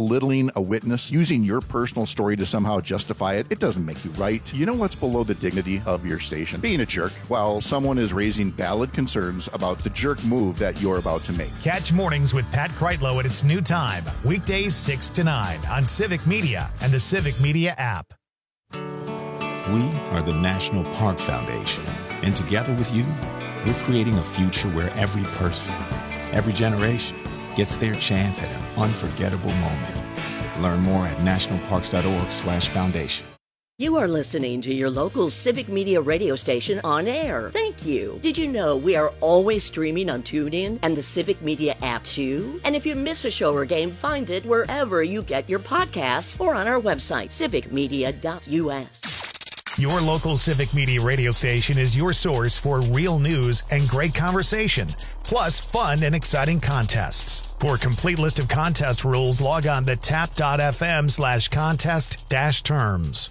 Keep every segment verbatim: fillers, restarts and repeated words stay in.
belittling a witness, using your personal story to somehow justify it, it doesn't make you right. You know what's below the dignity of your station? Being a jerk while someone is raising valid concerns about the jerk move that you're about to make. Catch Mornings with Pat Kreitlow at its new time, weekdays six to nine on Civic Media and the Civic Media app. We are the National Park Foundation, and together with you, we're creating a future where every person, every generation, gets their chance at an unforgettable moment. Learn more at nationalparks.org slash foundation. You are listening to your local Civic Media radio station on air. Thank you. Did you know we are always streaming on TuneIn and the Civic Media app too? And if you miss a show or game, find it wherever you get your podcasts or on our website, civic media dot u s. Your local Civic Media radio station is your source for real news and great conversation, plus fun and exciting contests. For a complete list of contest rules, log on to tap.fm slash contest dash terms.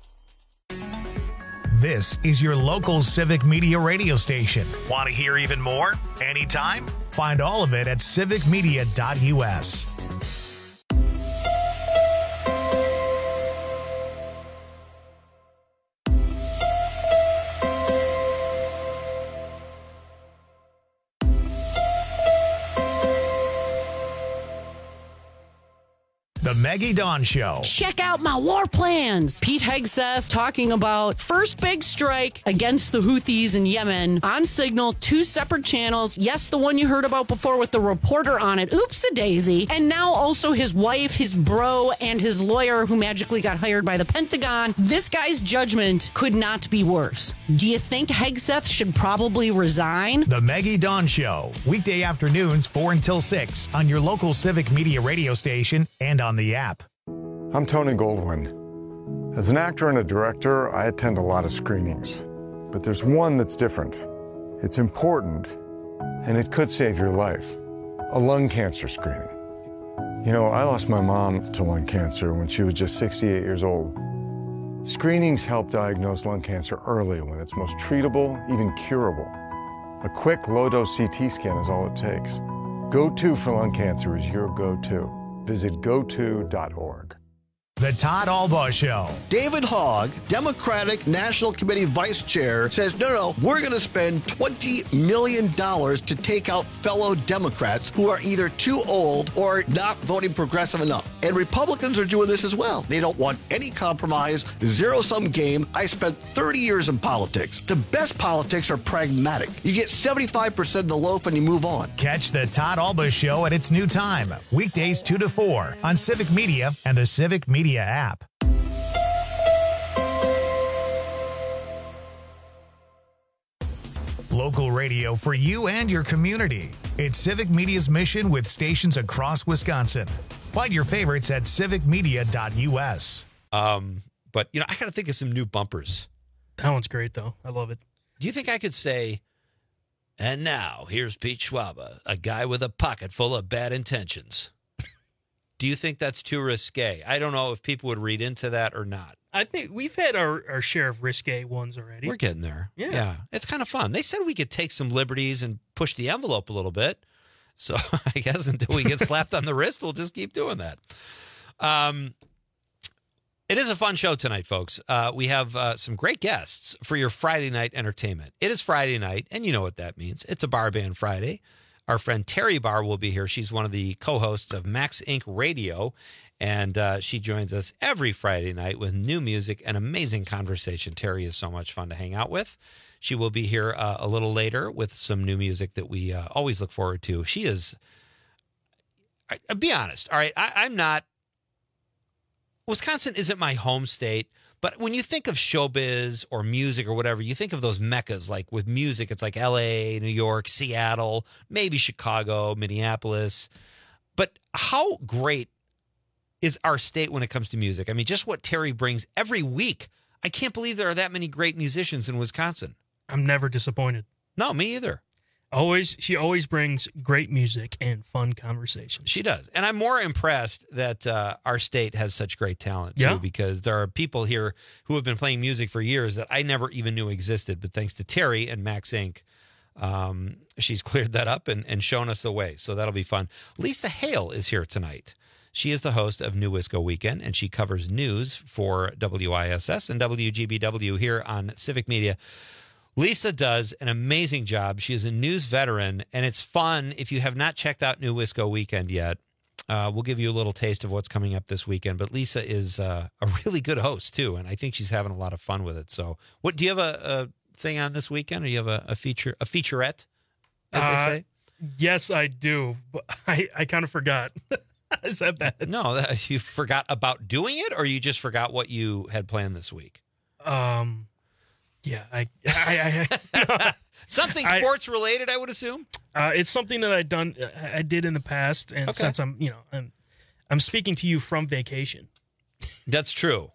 This is your local Civic Media radio station. Want to hear even more? Anytime? Find all of it at civic media dot u s. The Maggie Dawn Show. Check out my war plans. Pete Hegseth talking about first big strike against the Houthis in Yemen on Signal, two separate channels. Yes, the one you heard about before with the reporter on it. Oops-a-daisy. And now also his wife, his bro, and his lawyer who magically got hired by the Pentagon. This guy's judgment could not be worse. Do you think Hegseth should probably resign? The Maggie Dawn Show. Weekday afternoons, four until six on your local Civic Media radio station and on the app. I'm Tony Goldwyn. As an actor and a director, I attend a lot of screenings. But there's one that's different. It's important, and it could save your life. A lung cancer screening. You know, I lost my mom to lung cancer when she was just sixty-eight years old. Screenings help diagnose lung cancer early when it's most treatable, even curable. A quick, low-dose C T scan is all it takes. Go-to for lung cancer is your go-to. Visit go to dot org. The Todd Albaugh Show. David Hogg, Democratic National Committee Vice Chair, says, no, no, we're going to spend twenty million dollars to take out fellow Democrats who are either too old or not voting progressive enough. And Republicans are doing this as well. They don't want any compromise, zero-sum game. I spent thirty years in politics. The best politics are pragmatic. You get seventy-five percent of the loaf and you move on. Catch the Todd Albaugh Show at its new time, weekdays two to four on Civic Media and the Civic Media app. Local radio for you and your community. It's Civic Media's mission with stations across Wisconsin. Find your favorites at civic media dot u s. Um, but, you know, I got to think of some new bumpers. That one's great, though. I love it. Do you think I could say, and now here's Pete Schwaba, a guy with a pocket full of bad intentions? Do you think that's too risque? I don't know if people would read into that or not. I think we've had our, our share of risque ones already. We're getting there. Yeah. yeah. It's kind of fun. They said we could take some liberties and push the envelope a little bit. So I guess until we get slapped on the wrist, we'll just keep doing that. Um, it is a fun show tonight, folks. Uh, we have uh, some great guests for your Friday night entertainment. It is Friday night, and you know what that means. It's a Bar Band Friday. Our friend Terry Barr will be here. She's one of the co-hosts of Max Incorporated. Radio, and uh, she joins us every Friday night with new music and amazing conversation. Terry is so much fun to hang out with. She will be here uh, a little later with some new music that we uh, always look forward to. She is, I, I'll be honest, all right, I, I'm not, Wisconsin isn't my home state, but when you think of showbiz or music or whatever, you think of those meccas. Like with music, it's like L A, New York, Seattle, maybe Chicago, Minneapolis. But how great is our state when it comes to music? I mean, just what Terry brings every week. I can't believe there are that many great musicians in Wisconsin. I'm never disappointed. No, me either. Always, she always brings great music and fun conversations. She does. And I'm more impressed that uh, our state has such great talent, too, yeah. because there are people here who have been playing music for years that I never even knew existed. But thanks to Terry and Max Incorporated, um, she's cleared that up and, and shown us the way. So that'll be fun. Lisa Hale is here tonight. She is the host of New Wisco Weekend, and she covers news for W I S S and W G B W here on Civic Media. Lisa does an amazing job. She is a news veteran, and it's fun. If you have not checked out New Wisco Weekend yet, uh, we'll give you a little taste of what's coming up this weekend. But Lisa is uh, a really good host, too, and I think she's having a lot of fun with it. So what do you have a, a thing on this weekend, or do you have a, a feature, a featurette, as Uh, they say? Yes, I do, but I, I kind of forgot. Is that bad? No, that, you forgot about doing it, or you just forgot what you had planned this week? Um, yeah, I, I, I Something I- sports related, I would assume. uh, it's something that I done, I did in the past, and Okay. since I'm, you know, I'm, I'm speaking to you from vacation. That's true.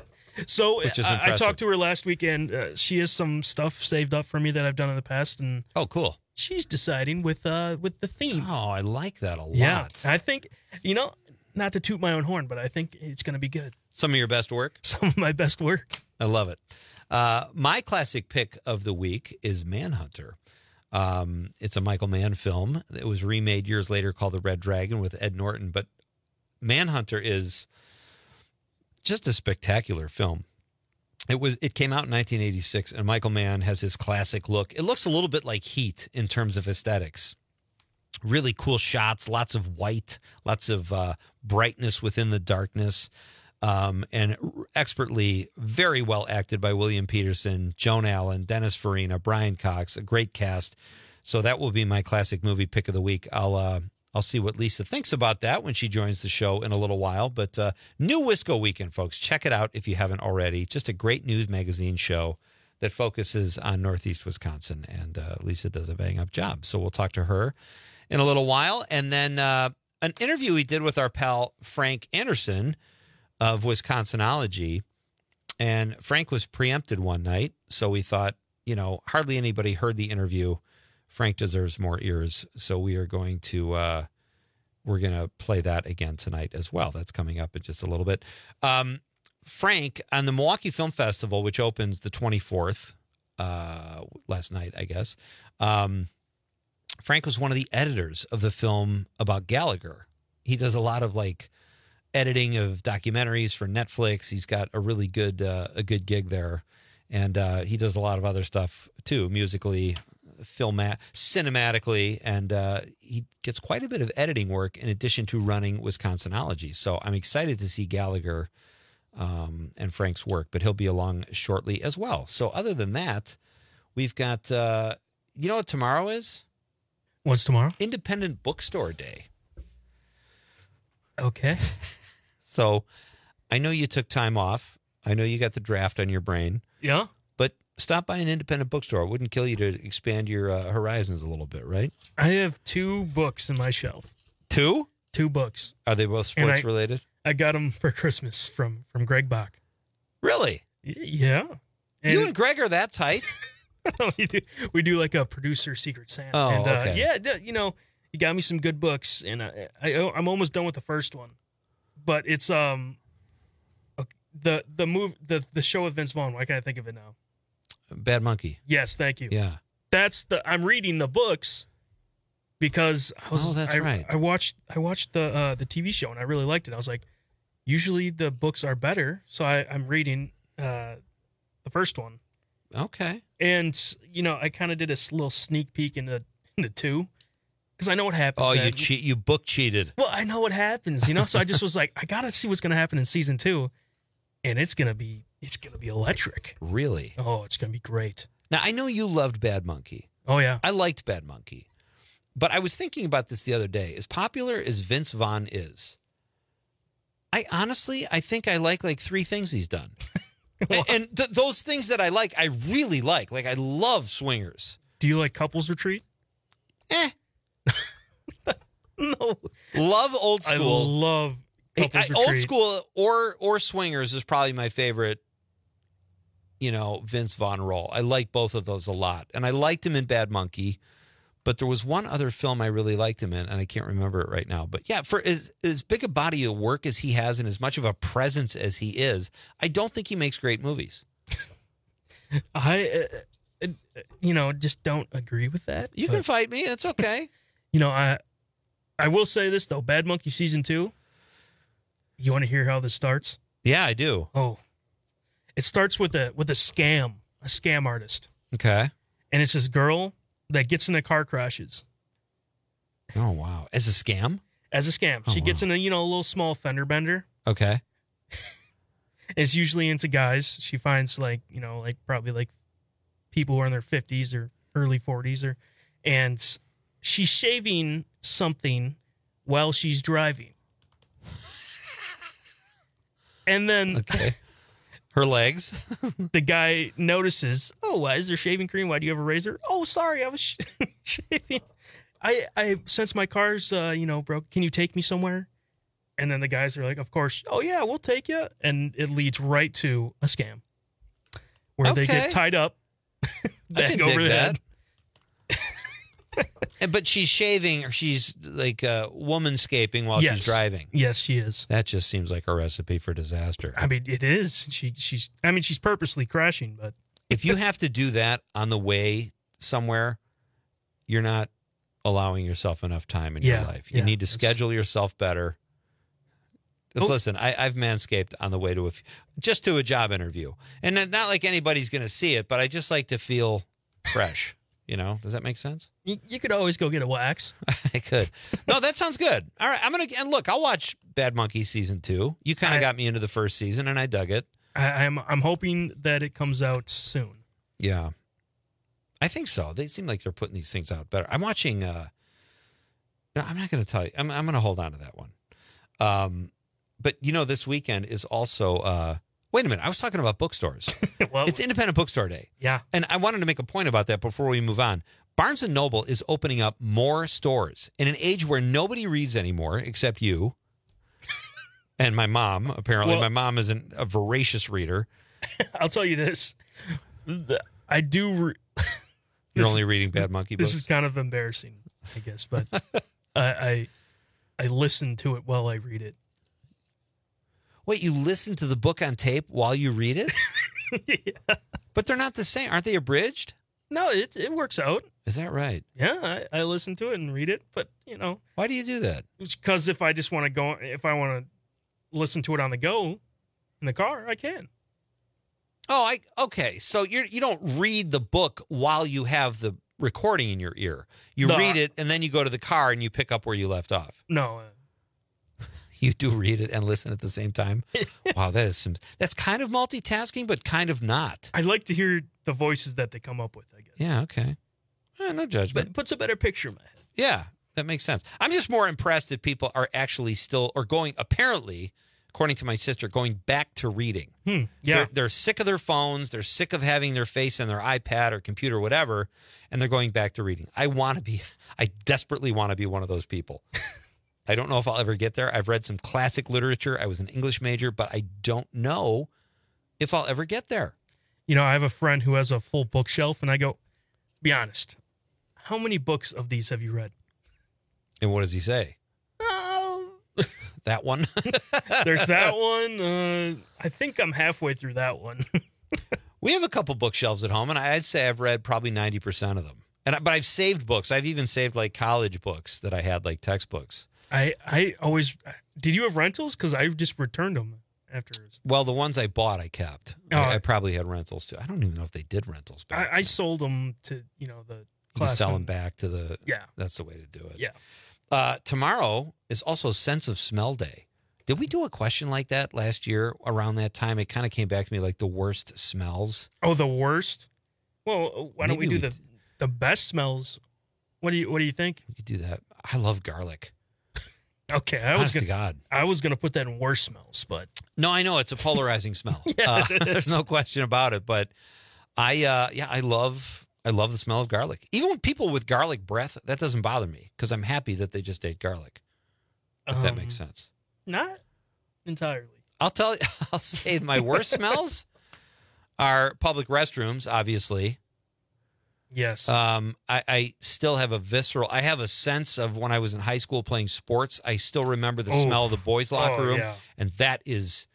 So Which is I, I impressive. talked to her last weekend. Uh, she has some stuff saved up for me that I've done in the past, and Oh, cool. she's deciding with uh with the theme. Oh, I like that a lot. Yeah, I think, you know, not to toot my own horn, but I think it's going to be good. Some of your best work. Some of my best work. I love it. Uh, my classic pick of the week is Manhunter. Um, it's a Michael Mann film. It was remade years later called The Red Dragon with Ed Norton. But Manhunter is just a spectacular film. It was. It came out in nineteen eighty-six, and Michael Mann has his classic look. It looks a little bit like Heat in terms of aesthetics. Really cool shots, lots of white, lots of uh, brightness within the darkness. Um, and expertly, very well acted by William Peterson, Joan Allen, Dennis Farina, Brian Cox, a great cast. So that will be my classic movie pick of the week. I'll uh, I'll see what Lisa thinks about that when she joins the show in a little while. But uh, New Wisco Weekend, folks, check it out if you haven't already. Just a great news magazine show that focuses on Northeast Wisconsin, and uh, Lisa does a bang-up job. So we'll talk to her in a little while. And then uh, an interview we did with our pal Frank Anderson of Wisconsinology, and Frank was preempted one night, so we thought, you know, hardly anybody heard the interview. Frank deserves more ears, so we are going to uh, we're going to play that again tonight as well. That's coming up in just a little bit. Um, Frank, on the Milwaukee Film Festival, which opens the twenty-fourth, uh, last night, I guess, um, Frank was one of the editors of the film about Gallagher. He does a lot of like editing of documentaries for Netflix. He's got a really good uh, a good gig there, and uh, he does a lot of other stuff too, musically, film, cinematically, and uh, he gets quite a bit of editing work in addition to running Wisconsinology. So I'm excited to see Gallagher um, and Frank's work, but he'll be along shortly as well. So other than that, we've got uh, you know what tomorrow is? What's tomorrow? Independent Bookstore Day. Okay. So I know you took time off. I know you got the draft on your brain, Yeah. but stop by an independent bookstore. It wouldn't kill you to expand your uh, horizons a little bit, right? I have two books in my shelf. Two? Two books. Are they both And sports I- related? I got them for Christmas from from Greg Bach. Really? Y- Yeah. you and Greg are that tight? we do we do like a producer secret Santa. Oh, and, uh, okay. Yeah, d- you know, he got me some good books, and I, I I'm almost done with the first one, but it's um a- the the move the the show with Vince Vaughn. Why can't I think of it now? Bad Monkey. Yes, thank you. Yeah. That's the I'm reading the books because I was Oh, that's I, right. I watched I watched the uh, the T V show and I really liked it. I was like, usually the books are better, so I, I'm reading uh, the first one. Okay. And, you know, I kind of did a s- little sneak peek into, into two because I know what happens. Oh, you Ed. cheat. You book cheated. Well, I know what happens, you know? So I just was like, I got to see what's going to happen in season two. And it's going to be, it's going to be electric. Really? Oh, it's going to be great. Now, I know you loved Bad Monkey. Oh, yeah. I liked Bad Monkey. But I was thinking about this the other day. As popular as Vince Vaughn is, I honestly, I think I like like three things he's done. and and th- those things that I like, I really like. Like, I love Swingers. Do you like Couples Retreat? Eh. No. Love Old I School. love Hey, Couples I- Retreat. Old School or or Swingers is probably my favorite, you know, Vince Vaughn role. I like both of those a lot. And I liked him in Bad Monkey, but there was one other film I really liked him in, and I can't remember it right now. But yeah, for as, as big a body of work as he has and as much of a presence as he is, I don't think he makes great movies. I, uh, uh, you know, just don't agree with that. You but, can fight me. That's okay. You know, I, I will say this, though. Bad Monkey Season two, You want to hear how this starts? Yeah, I do. Oh, it starts with a with a scam, a scam artist, Okay. and it's this girl that gets into car crashes Oh, wow. As a scam? as a scam. Oh, she gets wow. in a you know a little small fender bender. Okay. It's usually into guys. She finds like you know like probably like people who are in their fifties or early forties, or and she's shaving something while she's driving, and then Okay. Her legs. the guy notices, oh, why is there shaving cream? Why do you have a razor? Oh, sorry, I was sh- shaving. I, I, since my car's, uh, you know, broke, can you take me somewhere? And then the guys are like, of course. Oh, yeah, we'll take you. And it leads right to a scam where they Okay. get tied up, I back can over dig the that. head. And- But she's shaving, or she's like uh, womanscaping while Yes. she's driving. Yes, she is. That just seems like a recipe for disaster. I mean, it is. She, she's, I mean, she's purposely crashing, but If you have to do that on the way somewhere, you're not allowing yourself enough time in Yeah, your life. You yeah, need to it's- schedule yourself better. Just Oh. listen, I, I've manscaped on the way to a, f- just to a job interview. And then not like anybody's going to see it, but I just like to feel fresh. You know, does that make sense? you, you could always go get a wax. I could. No, that sounds good. All right, I'm gonna and look. I'll watch Bad Monkey season two. You kind I- of got me into the first season, and I dug it. I, I'm, I'm hoping that it comes out soon. Yeah, I think so. They seem like they're putting these things out better. I'm watching. uh No, I'm not going to tell you. I'm, I'm going to hold on to that one. Um, but you know, this weekend is also. uh Wait a minute. I was talking about bookstores. Well, It's Independent Bookstore Day. yeah. And I wanted to make a point about that before we move on. Barnes and Noble is opening up more stores in an age where nobody reads anymore except you and my mom. Apparently, Well- my mom isn't a voracious reader. I'll tell you this. The- I do. Re- You're This- only reading Bad Monkey books. this is kind of embarrassing, I guess, but I, I I listen to it while I read it. Wait, you listen to the book on tape while you read it? Yeah. But they're not the same. Aren't they abridged? No, it it works out. Is that right? Yeah, I, I listen to it and read it, but you know, Why do you do that? because if I just want to go, if I want to listen to it on the go in the car, I can. Oh, I okay. So you you don't read the book while you have the recording in your ear. You No. read it and then you go to the car and you pick up where you left off. No, uh, You do read it and listen at the same time. Wow, that is some. That's kind of multitasking, but kind of not. I like to hear the voices that they come up with. I guess, Yeah. Okay. Eh, no but judgment. it puts a better picture in my head. Yeah, that makes sense. I'm just more impressed that people are actually still or going. Apparently, according to my sister, going back to reading. Hmm. Yeah, They're, they're sick of their phones. They're sick of having their face on their iPad or computer, whatever, and they're going back to reading. I want to be, I desperately want to be one of those people. I don't know if I'll ever get there. I've read some classic literature. I was an English major, but I don't know if I'll ever get there. you know, I have a friend who has a full bookshelf, and I go, be honest, how many books of these have you read? And what does he say? Oh, That one? there's that one. Uh, I think I'm halfway through that one. We have a couple bookshelves at home, and I'd say I've read probably ninety percent of them. And I- But I've saved books. I've even saved like college books that I had, like textbooks. I I always did. You have rentals? Because I just returned them afterwards. Well, the ones I bought, I kept. Oh. I, I probably had rentals too. I don't even know if they did rentals back I, I then. sold them to you know the You can sell them classmen. back to the. Yeah, That's the way to do it. yeah. Uh, tomorrow is also Sense of Smell Day. Did we do a question like that last year around that time? It kind of came back to me like the worst smells. Oh, the worst. Well, why don't we Maybe do we the the best smells? What do you What do you think? We could do that. I love garlic. Okay, I was Honest to gonna God. I was gonna put that in worst smells, but No, I know it's a polarizing smell. Yeah, Uh, it there's is. no question about it. But I, uh, yeah, I love, I love the smell of garlic. Even with people with garlic breath, that doesn't bother me because I'm happy that they just ate garlic. If that um, makes sense. not entirely. I'll tell you. I'll say my worst smells are public restrooms. Obviously, Yes. um, I, I still have a visceral. I have a sense of when I was in high school playing sports. I still remember the Oof. smell of the boys' locker Oh, room, yeah. and that is.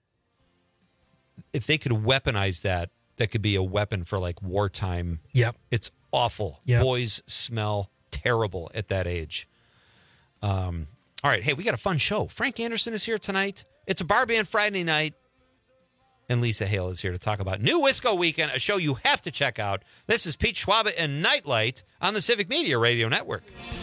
If they could weaponize that, that could be a weapon for like wartime. Yep. It's awful. Yep. Boys smell terrible at that age. Um, all right. Hey, we got a fun show. Frank Anderson is here tonight. It's a bar band Friday night, and Lisa Hale is here to talk about New Wisco Weekend, a show you have to check out. This is Pete Schwaba and Nightlight on the Civic Media Radio Network.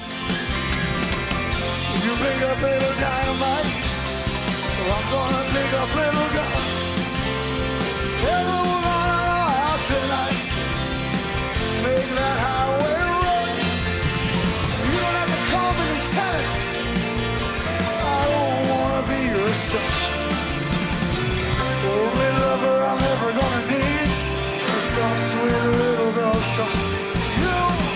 You pick up little dynamite, well, I'm gonna pick up little gun. Everyone out tonight, make that highway run. You don't have to call me lieutenant, I don't wanna be your son. The only lover I'm ever gonna need is some sweet little girl's tongue. You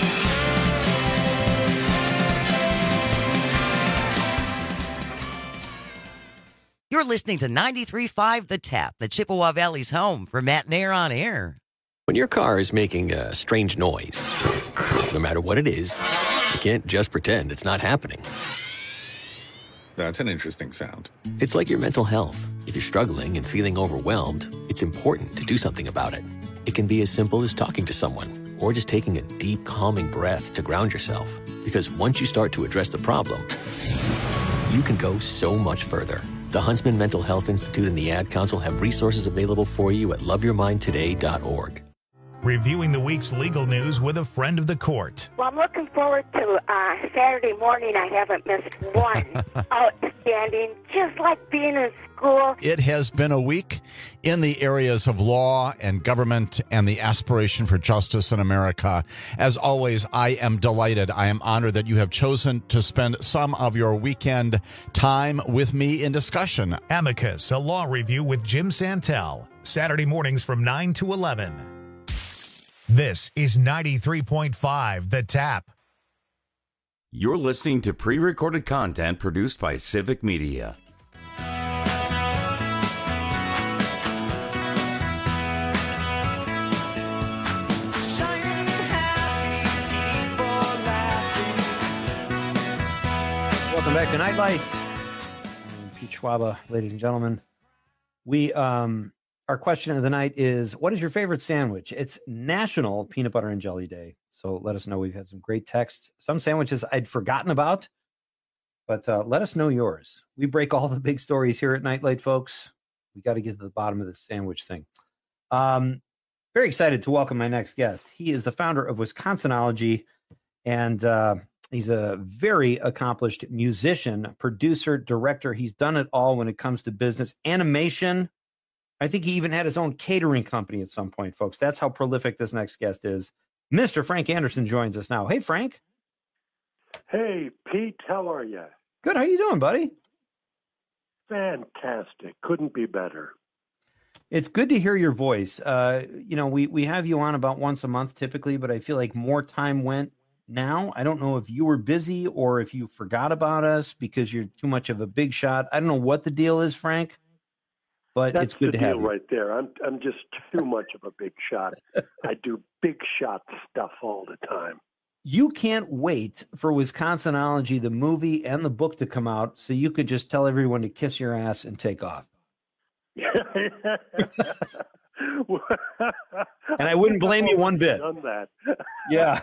You're listening to ninety-three point five The Tap, the Chippewa Valley's home for Matt and Air on Air. When your car is making a strange noise, no matter what it is, you can't just pretend it's not happening. That's an interesting sound. It's like your mental health. If you're struggling and feeling overwhelmed, it's important to do something about it. It can be as simple as talking to someone or just taking a deep, calming breath to ground yourself. Because once you start to address the problem, you can go so much further. The Huntsman Mental Health Institute and the Ad Council have resources available for you at love your mind today dot org. Reviewing the week's legal news with a friend of the court. Well, I'm looking forward to uh, Saturday morning. I haven't missed one. Outstanding. Just like being in school. It has been a week in the areas of law and government and the aspiration for justice in America. As always, I am delighted. I am honored that you have chosen to spend some of your weekend time with me in discussion. Amicus, a law review with Jim Santel. Saturday mornings from nine to eleven. This is ninety-three point five The Tap. You're listening to pre-recorded content produced by Civic Media. Welcome back to Nightlight. I'm Pete Schwaba, ladies and gentlemen. We um. Our question of the night is, what is your favorite sandwich? It's National Peanut Butter and Jelly Day. So let us know. We've had some great texts. Some sandwiches I'd forgotten about, but uh, let us know yours. We break all the big stories here at Nightlight, folks. We got to get to the bottom of this sandwich thing. Um, very excited to welcome my next guest. He is the founder of Wisconsinology, and uh, he's a very accomplished musician, producer, director. He's done it all when it comes to business, animation. I think he even had his own catering company at some point, folks. That's how prolific this next guest is. Mister Frank Anderson joins us now. Hey, Frank. Hey, Pete. How are you? Good. How you doing, buddy? Fantastic. Couldn't be better. It's good to hear your voice. Uh, you know, we, we have you on about once a month typically, but I feel like more time went now. I don't know if you were busy or if you forgot about us because you're too much of a big shot. I don't know what the deal is, Frank. But That's it's good the to have deal you. right there. I'm I'm just too much of a big shot. I do big shot stuff all the time. You can't wait for Wisconsinology, the movie and the book to come out so you could just tell everyone to kiss your ass and take off. And I wouldn't blame you one bit. Done that. Yeah.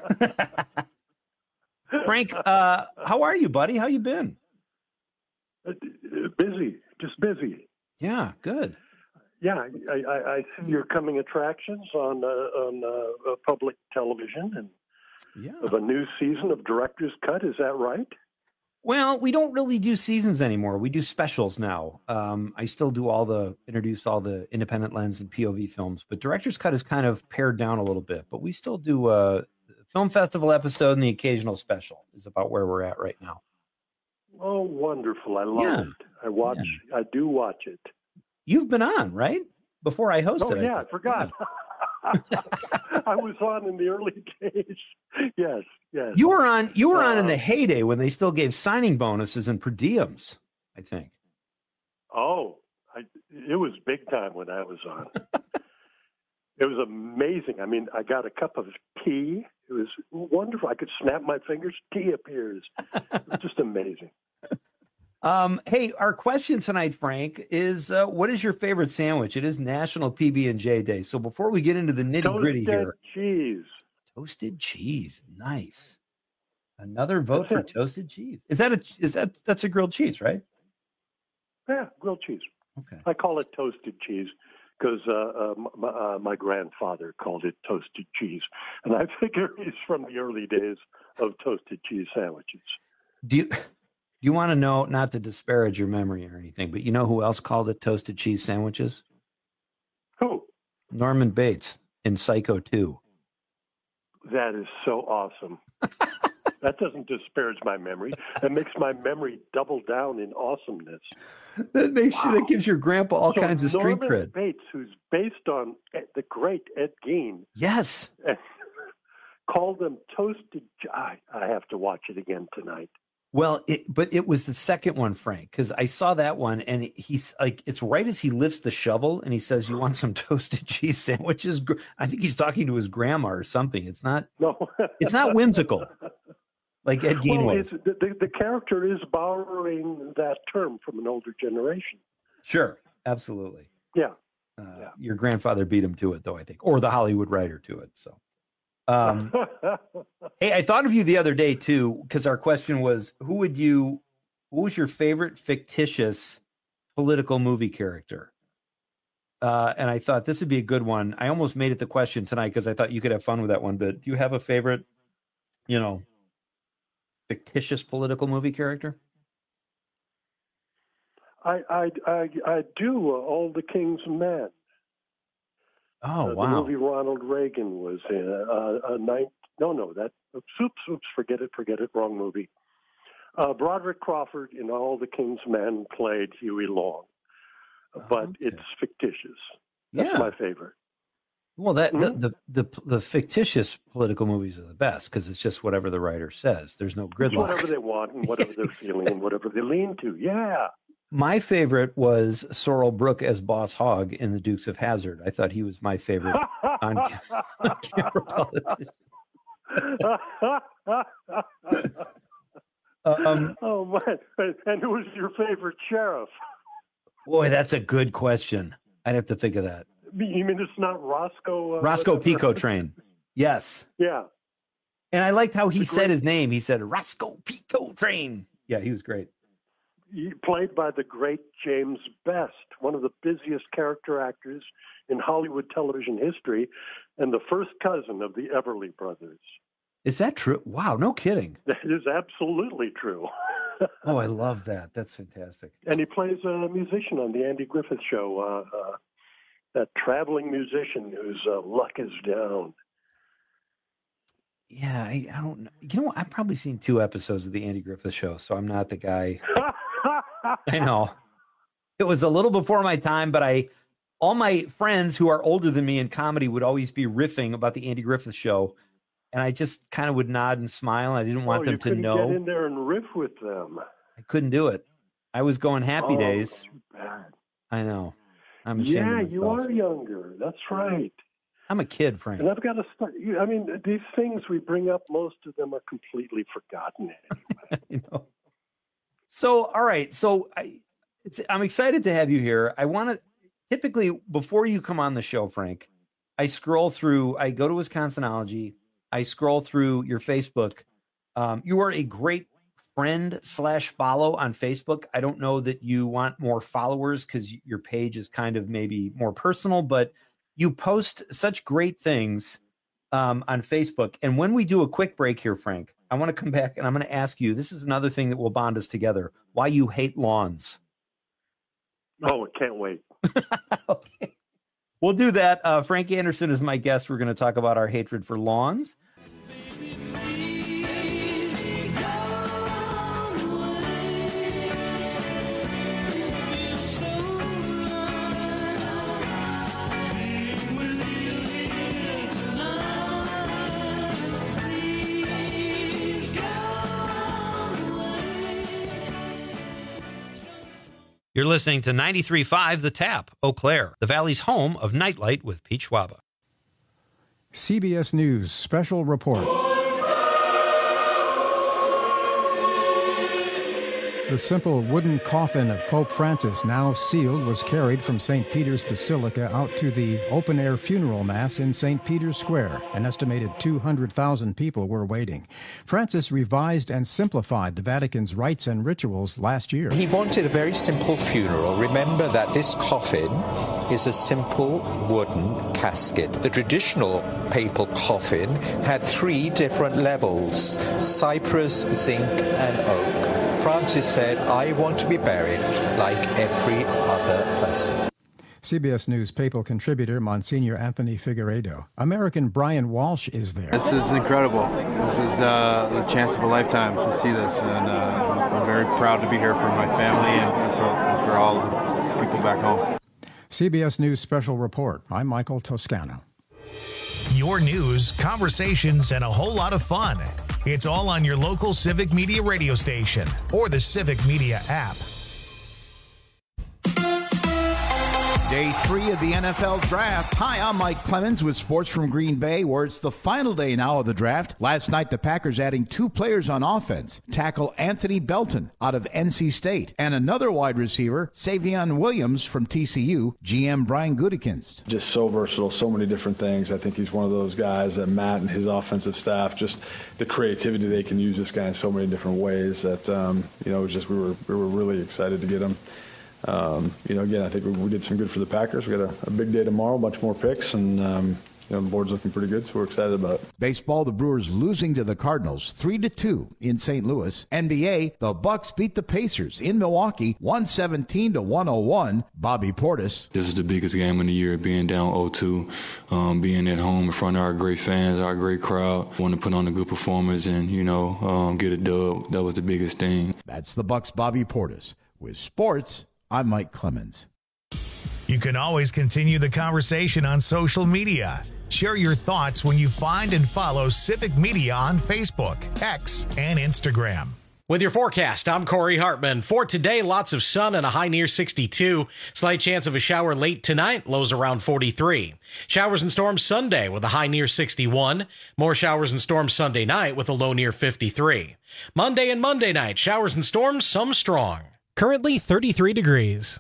Frank, uh, how are you, buddy? How you been? Uh, busy, just busy. Yeah, good. Yeah, I, I, I see your coming attractions on uh, on uh, uh, public television and yeah. of a new season of Director's Cut. Is that right? Well, we don't really do seasons anymore. We do specials now. Um, I still do all the introduce all the independent lens and P O V films, but Director's Cut is kind of pared down a little bit. But we still do a film festival episode and the occasional special is about where we're at right now. Oh, wonderful! I love Yeah. it. I watch. Yeah. I do watch it. You've been on, right? Before I hosted. Oh yeah, I think. forgot. I was on in the early days. Yes, yes. You were on. You were on in Uh, the heyday when they still gave signing bonuses and per diems. I think. Oh, I, it was big time when I was on. It was amazing. I mean, I got a cup of tea. It was wonderful. I could snap my fingers. Tea appears. It was just amazing. Um, hey, our question tonight, Frank, is uh, what is your favorite sandwich? It is National P B and J Day. So before we get into the nitty gritty Toasted here, cheese. toasted cheese, nice. Another vote That's for it. toasted cheese. Is that a is that that's a grilled cheese, right? Yeah, grilled cheese. Okay. I call it toasted cheese because uh, uh, my, uh, my grandfather called it toasted cheese. And I figure he's from the early days of toasted cheese sandwiches. Do you, do you want to know, not to disparage your memory or anything, but you know who else called it toasted cheese sandwiches? Who? Norman Bates in Psycho two. That is so awesome. That doesn't disparage my memory. It makes my memory double down in awesomeness. That makes wow. you, that gives your grandpa all so kinds of street Norman cred. Bates, who's based on the great Ed Gein. Yes. Called them toasted. I, I have to watch it again tonight. Well, it, but it was the second one, Frank, because I saw that one, and he's like, it's right as he lifts the shovel, and he says, "You want some toasted cheese sandwiches?" I think he's talking to his grandma or something. It's not. No, it's not whimsical, like Ed Gein well, was. It's, the, the the character is borrowing that term from an older generation. Sure, absolutely. Yeah. Uh, yeah. Your grandfather beat him to it, though, I think, or the Hollywood writer to it. So. Um, hey, I thought of you the other day too, because our question was, who would you, who was your favorite fictitious political movie character? Uh, and I thought this would be a good one. I almost made it the question tonight because I thought you could have fun with that one. But do you have a favorite, you know, fictitious political movie character? I I I, I do. Uh, All the King's Men. Oh, uh, wow. The movie Ronald Reagan was in. Uh, a night, no, no, that, oops, oops, forget it, forget it, wrong movie. Uh, Broderick Crawford in All the King's Men played Huey Long, but okay. it's fictitious. That's yeah. my favorite. Well, that mm-hmm. the, the the the fictitious political movies are the best because it's just whatever the writer says. There's no gridlock. Whatever they want and whatever they're feeling and whatever they lean to. Yeah. My favorite was Sorrel Brooke as Boss Hogg in The Dukes of Hazzard. I thought he was my favorite on, on camera politician. um, oh, man. And who was your favorite sheriff? Boy, that's a good question. I'd have to think of that. You mean it's not Roscoe? Uh, Roscoe Pico Train. Yes. Yeah. And I liked how he the said great... his name. He said Roscoe Pico Train. Yeah, he was great. Played by the great James Best, one of the busiest character actors in Hollywood television history, and the first cousin of the Everly Brothers. Is that true? Wow, no kidding. That is absolutely true. Oh, I love that. That's fantastic. And he plays a musician on the Andy Griffith Show, uh, uh, that traveling musician whose uh, luck is down. Yeah, I, I don't know. You know what? I've probably seen two episodes of the Andy Griffith Show, so I'm not the guy. I know. It was a little before my time, but I, all my friends who are older than me in comedy would always be riffing about the Andy Griffith Show, and I just kind of would nod and smile. I didn't want oh, them you to couldn't know. Get in there and riff with them. I couldn't do it. I was going Happy oh, Days. Too bad. I know. I'm ashamed yeah, of myself. you are younger. That's right. I'm a kid, Frank. And I've got to start. I mean, these things we bring up, most of them are completely forgotten anyway. you know. So, all right. So, I, it's, I'm excited to have you here. I want to typically, before you come on the show, Frank, I scroll through, I go to Wisconsinology, I scroll through your Facebook. Um, you are a great friend slash follow on Facebook. I don't know that you want more followers because your page is kind of maybe more personal, but you post such great things um, on Facebook. And when we do a quick break here, Frank, I want to come back and I'm going to ask you, this is another thing that will bond us together, why you hate lawns. Oh, I can't wait. Okay. We'll do that. Uh, Frank Anderson is my guest. We're going to talk about our hatred for lawns. You're listening to ninety-three point five The Tap, Eau Claire, the Valley's home of Nightlight with Pete Schwaba. C B S News Special Report. The simple wooden coffin of Pope Francis, now sealed, was carried from Saint Peter's Basilica out to the open-air funeral mass in Saint Peter's Square. An estimated two hundred thousand people were waiting. Francis revised and simplified the Vatican's rites and rituals last year. He wanted a very simple funeral. Remember that this coffin is a simple wooden casket. The traditional papal coffin had three different levels: cypress, zinc, and oak. Francis said, I want to be buried like every other person. C B S News papal contributor Monsignor Anthony Figueiredo. American Brian Walsh is there. This is incredible. This is uh, the chance of a lifetime to see this, and uh, I'm very proud to be here for my family and for, and for all the people back home. C B S News Special Report. I'm Michael Toscano. Your news, conversations, and a whole lot of fun. It's all on your local Civic Media radio station or the Civic Media app. Day three of the N F L Draft. Hi, I'm Mike Clemens with sports from Green Bay, where it's the final day now of the draft. Last night, the Packers adding two players on offense. Tackle Anthony Belton out of N C State, and another wide receiver, Savion Williams from T C U, G M Brian Gutekunst. Just so versatile, so many different things. I think he's one of those guys that Matt and his offensive staff, just the creativity they can use this guy in so many different ways that, um, you know, it was just we were, we were really excited to get him. Um, you know, again, I think we, we did some good for the Packers. We got a, a big day tomorrow, a bunch more picks, and um, you know, the board's looking pretty good, so we're excited about it. Baseball, the Brewers losing to the Cardinals three to two in Saint Louis. N B A, the Bucks beat the Pacers in Milwaukee one seventeen to one oh one. Bobby Portis. This is the biggest game of the year, being down oh two, um, being at home in front of our great fans, our great crowd. Want to put on a good performance and, you know, um, get a dub. That was the biggest thing. That's the Bucks' Bobby Portis. With sports, I'm Mike Clemens. You can always continue the conversation on social media. Share your thoughts when you find and follow Civic Media on Facebook, X, and Instagram. With your forecast, I'm Corey Hartman. For today, lots of sun and a high near sixty-two. Slight chance of a shower late tonight, lows around forty-three. Showers and storms Sunday with a high near sixty-one. More showers and storms Sunday night with a low near fifty-three. Monday and Monday night, showers and storms, some strong. Currently thirty-three degrees.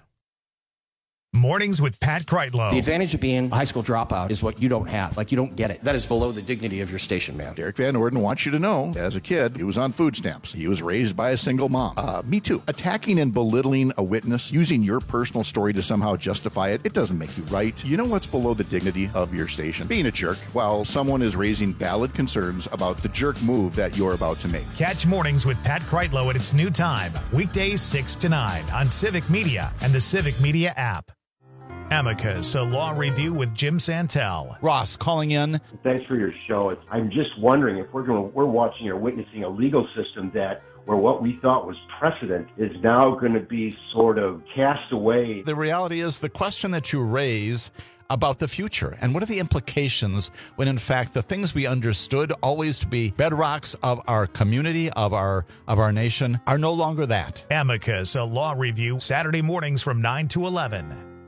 Mornings with Pat Kreitlow. The advantage of being a high school dropout is what you don't have. Like, you don't get it. That is below the dignity of your station, man. Derek Van Orden wants you to know, as a kid, he was on food stamps. He was raised by a single mom. Uh, me too. Attacking and belittling a witness, using your personal story to somehow justify it, it doesn't make you right. You know what's below the dignity of your station? Being a jerk while someone is raising valid concerns about the jerk move that you're about to make. Catch Mornings with Pat Kreitlow at its new time, weekdays six to nine on Civic Media and the Civic Media app. Amicus, a law review with Jim Santel. Ross calling in. Thanks for your show. It's, I'm just wondering if we're going, we're watching or witnessing a legal system that where what we thought was precedent is now going to be sort of cast away. The reality is the question that you raise about the future and what are the implications when in fact the things we understood always to be bedrocks of our community, of our of our nation, are no longer that. Amicus, a law review, Saturday mornings from nine to eleven.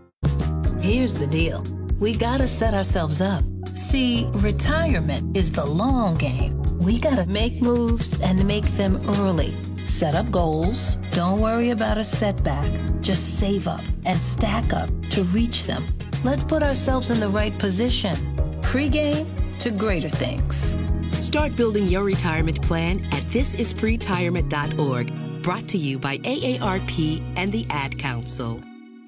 Here's the deal. We gotta set ourselves up. See, retirement is the long game. We gotta make moves and make them early. Set up goals. Don't worry about a setback. Just save up and stack up to reach them. Let's put ourselves in the right position. Pre-game to greater things. Start building your retirement plan at this is pretirement dot org. Brought to you by A A R P and the Ad Council.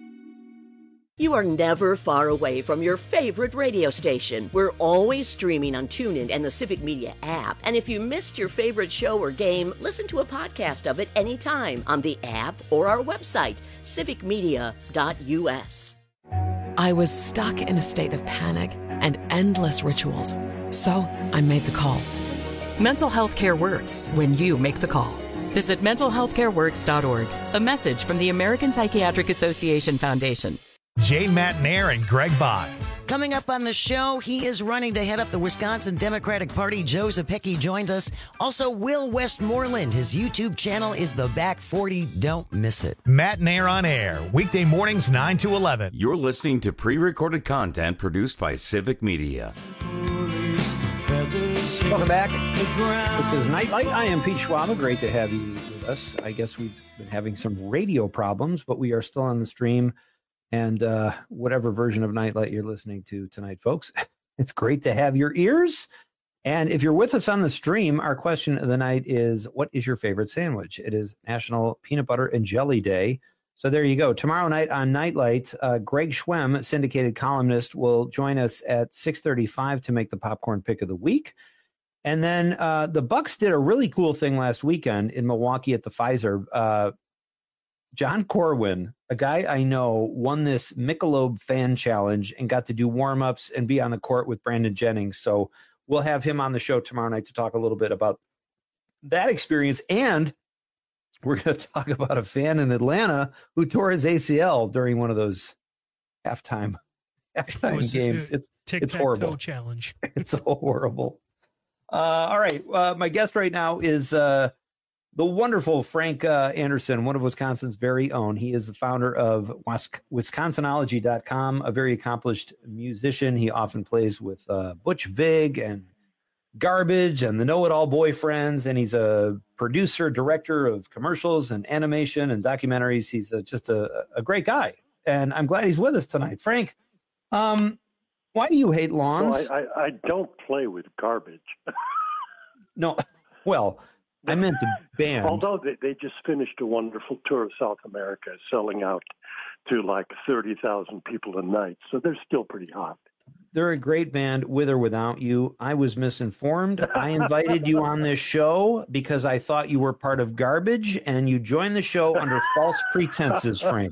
You are never far away from your favorite radio station. We're always streaming on TuneIn and the Civic Media app. And if you missed your favorite show or game, listen to a podcast of it anytime on the app or our website, civic media dot u s. I was stuck in a state of panic and endless rituals. So I made the call. Mental health care works when you make the call. Visit mental health care works dot org. A message from the American Psychiatric Association Foundation. Jane Matnair and Greg Bach. Coming up on the show, he is running to head up the Wisconsin Democratic Party. Joe Zepecki joins us. Also, Will Westmoreland. His YouTube channel is The Back forty. Don't miss it. Matnair on air, weekday mornings nine to eleven. You're listening to pre-recorded content produced by Civic Media. Welcome back. This is Nightlight. I am Pete Schwaba. Great to have you with us. I guess we've been having some radio problems, but we are still on the stream. And uh, whatever version of Nightlight you're listening to tonight, folks, it's great to have your ears. And if you're with us on the stream, our question of the night is, what is your favorite sandwich? It is National Peanut Butter and Jelly Day. So there you go. Tomorrow night on Nightlight, uh, Greg Schwem, syndicated columnist, will join us at six thirty-five to make the popcorn pick of the week. And then uh, the Bucks did a really cool thing last weekend in Milwaukee at the Pfizer. Uh, John Corwin, a guy I know, won this Michelob fan challenge and got to do warm-ups and be on the court with Brandon Jennings. So we'll have him on the show tomorrow night to talk a little bit about that experience. And we're going to talk about a fan in Atlanta who tore his A C L during one of those halftime, halftime it was, games. Uh, it's it's horrible. Challenge. It's horrible. Uh, all right. Uh, my guest right now is uh, the wonderful Frank uh, Anderson, one of Wisconsin's very own. He is the founder of Wisconsinology dot com, a very accomplished musician. He often plays with uh, Butch Vig and Garbage and the Know-It-All Boyfriends, and he's a producer, director of commercials and animation and documentaries. He's a, just a, a great guy, and I'm glad he's with us tonight. Frank, um, why do you hate lawns? Well, I, I, I don't play with Garbage. No, well, I meant the band. Although they, they just finished a wonderful tour of South America, selling out to like thirty thousand people a night, so they're still pretty hot. They're a great band, with or without you. I was misinformed. I invited you on this show because I thought you were part of Garbage, and you joined the show under false pretenses, Frank.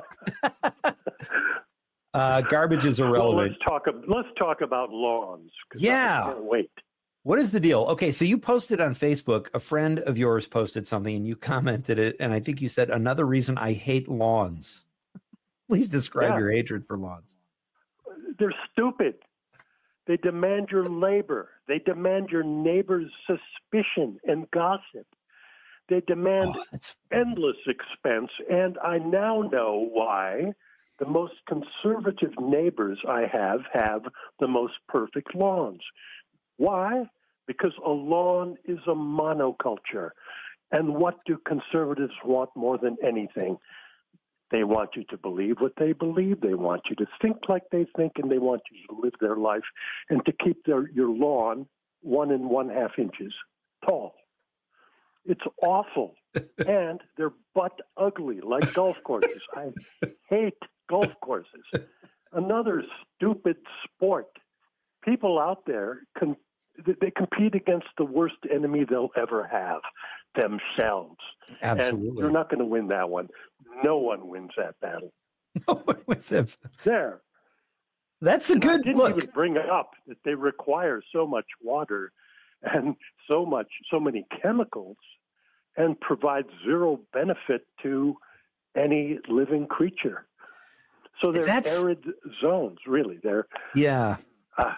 uh, Garbage is irrelevant. Well, let's talk. Let's talk about lawns. Yeah. I can't wait. What is the deal? Okay, so you posted on Facebook. A friend of yours posted something, and you commented it, and I think you said another reason I hate lawns. Please describe Yeah. your hatred for lawns. They're stupid. They demand your labor. They demand your neighbor's suspicion and gossip. They demand Oh, endless expense. And I now know why the most conservative neighbors I have have the most perfect lawns. Why? Because a lawn is a monoculture. And what do conservatives want more than anything? They want you to believe what they believe. They want you to think like they think, and they want you to live their life and to keep their, your lawn one and one half inches tall. It's awful. And they're butt ugly, like golf courses. I hate golf courses. Another stupid sport. People out there, can, they compete against the worst enemy they'll ever have, themselves. Absolutely. And you're not going to win that one. No one wins that battle. No one wins that. There. That's a And good I didn't look. even bring up that they require so much water and so much, so many chemicals, and provide zero benefit to any living creature. So they're That's- arid zones, really. They're Yeah. uh,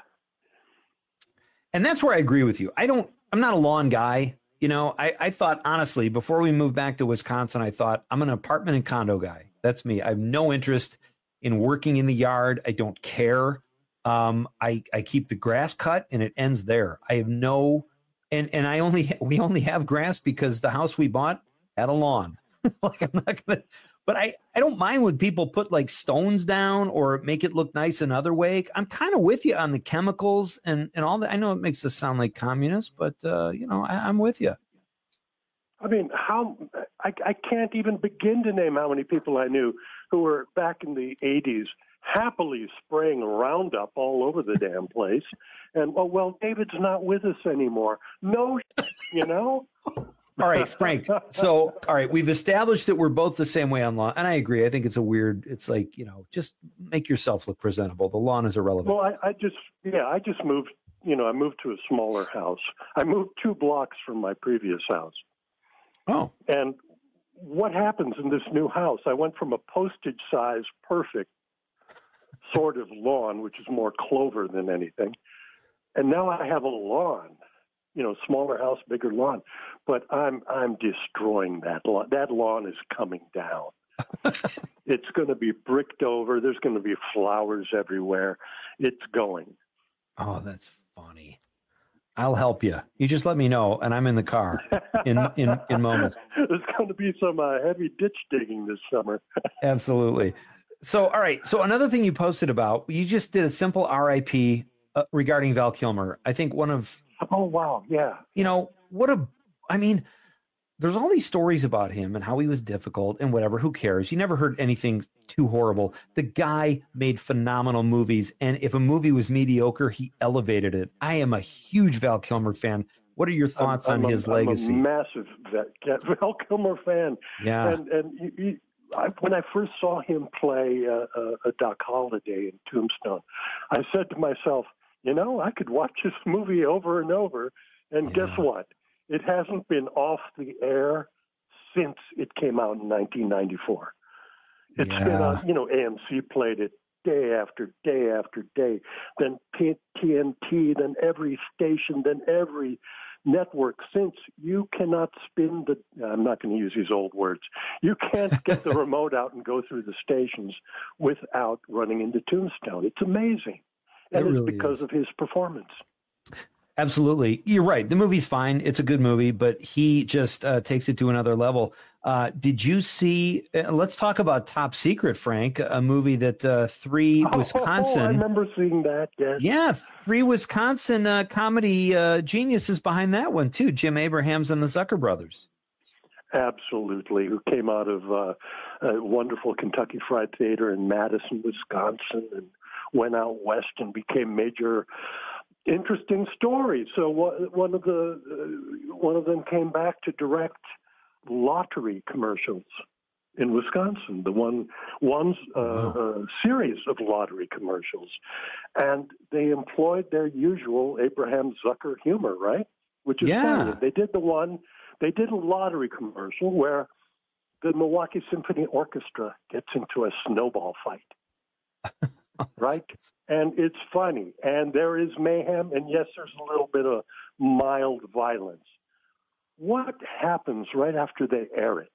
And that's where I agree with you. I don't, I'm not a lawn guy. You know, I, I thought, honestly, before we moved back to Wisconsin, I thought I'm an apartment and condo guy. That's me. I have no interest in working in the yard. I don't care. Um, I, I keep the grass cut and it ends there. I have no, and, and I only, we only have grass because the house we bought had a lawn. Like, I'm not going to, but I, I don't mind when people put like stones down or make it look nice another way. I'm kind of with you on the chemicals and, and all that. I know it makes us sound like communists, but, uh, you know, I, I'm with you. I mean, how I, I can't even begin to name how many people I knew who were back in the eighties happily spraying Roundup all over the damn place. And, oh, well, David's not with us anymore. No, you know? All right, Frank. So, all right, we've established that we're both the same way on lawn. And I agree. I think it's a weird, it's like, you know, just make yourself look presentable. The lawn is irrelevant. Well, I, I just, yeah, I just moved, you know, I moved to a smaller house. I moved two blocks from my previous house. Oh. And what happens in this new house? I went from a postage size perfect sort of lawn, which is more clover than anything. And now I have a lawn, you know, smaller house, bigger lawn. But I'm I'm destroying that lawn. That lawn is coming down. It's going to be bricked over. There's going to be flowers everywhere. It's going. Oh, that's funny. I'll help you. You just let me know, and I'm in the car in in, in moments. There's going to be some uh, heavy ditch digging this summer. Absolutely. So, all right. So another thing you posted about, you just did a simple R I P uh, regarding Val Kilmer. I think one of, oh, wow. Yeah. You know, what a, I mean, there's all these stories about him and how he was difficult and whatever. Who cares? You never heard anything too horrible. The guy made phenomenal movies. And if a movie was mediocre, he elevated it. I am a huge Val Kilmer fan. What are your thoughts I'm, on I'm his a, legacy? I'm a massive Val Kilmer fan. Yeah. And, and he, he, I, when I first saw him play uh, uh, a Doc Holliday in Tombstone, I said to myself, you know, I could watch this movie over and over. And yeah. guess what? It hasn't been off the air since it came out in nineteen ninety-four. It's yeah. been on, you know, A M C played it day after day after day, then T N T, then every station, then every network since. You cannot spin the, I'm not going to use these old words, you can't get the remote out and go through the stations without running into Tombstone. It's amazing. And it it's really because is. of his performance. Absolutely. You're right. The movie's fine. It's a good movie, but he just uh, takes it to another level. Uh, did you see, uh, let's talk about Top Secret, Frank, a movie that uh, three Wisconsin. Oh, I remember seeing that, yes. Yeah, three Wisconsin uh, comedy uh, geniuses behind that one, too. Jim Abrahams and the Zucker brothers. Absolutely, who came out of uh, a wonderful Kentucky Fried Theater in Madison, Wisconsin, and went out west and became major interesting stories. So one of the uh, one of them came back to direct lottery commercials in Wisconsin. The one one's uh, wow. a series of lottery commercials, and they employed their usual Abraham Zucker humor, right? Which is yeah. funny. They did the one. They did a lottery commercial where the Milwaukee Symphony Orchestra gets into a snowball fight. Right? And it's funny. And there is mayhem. And yes, there's a little bit of mild violence. What happens right after they air it?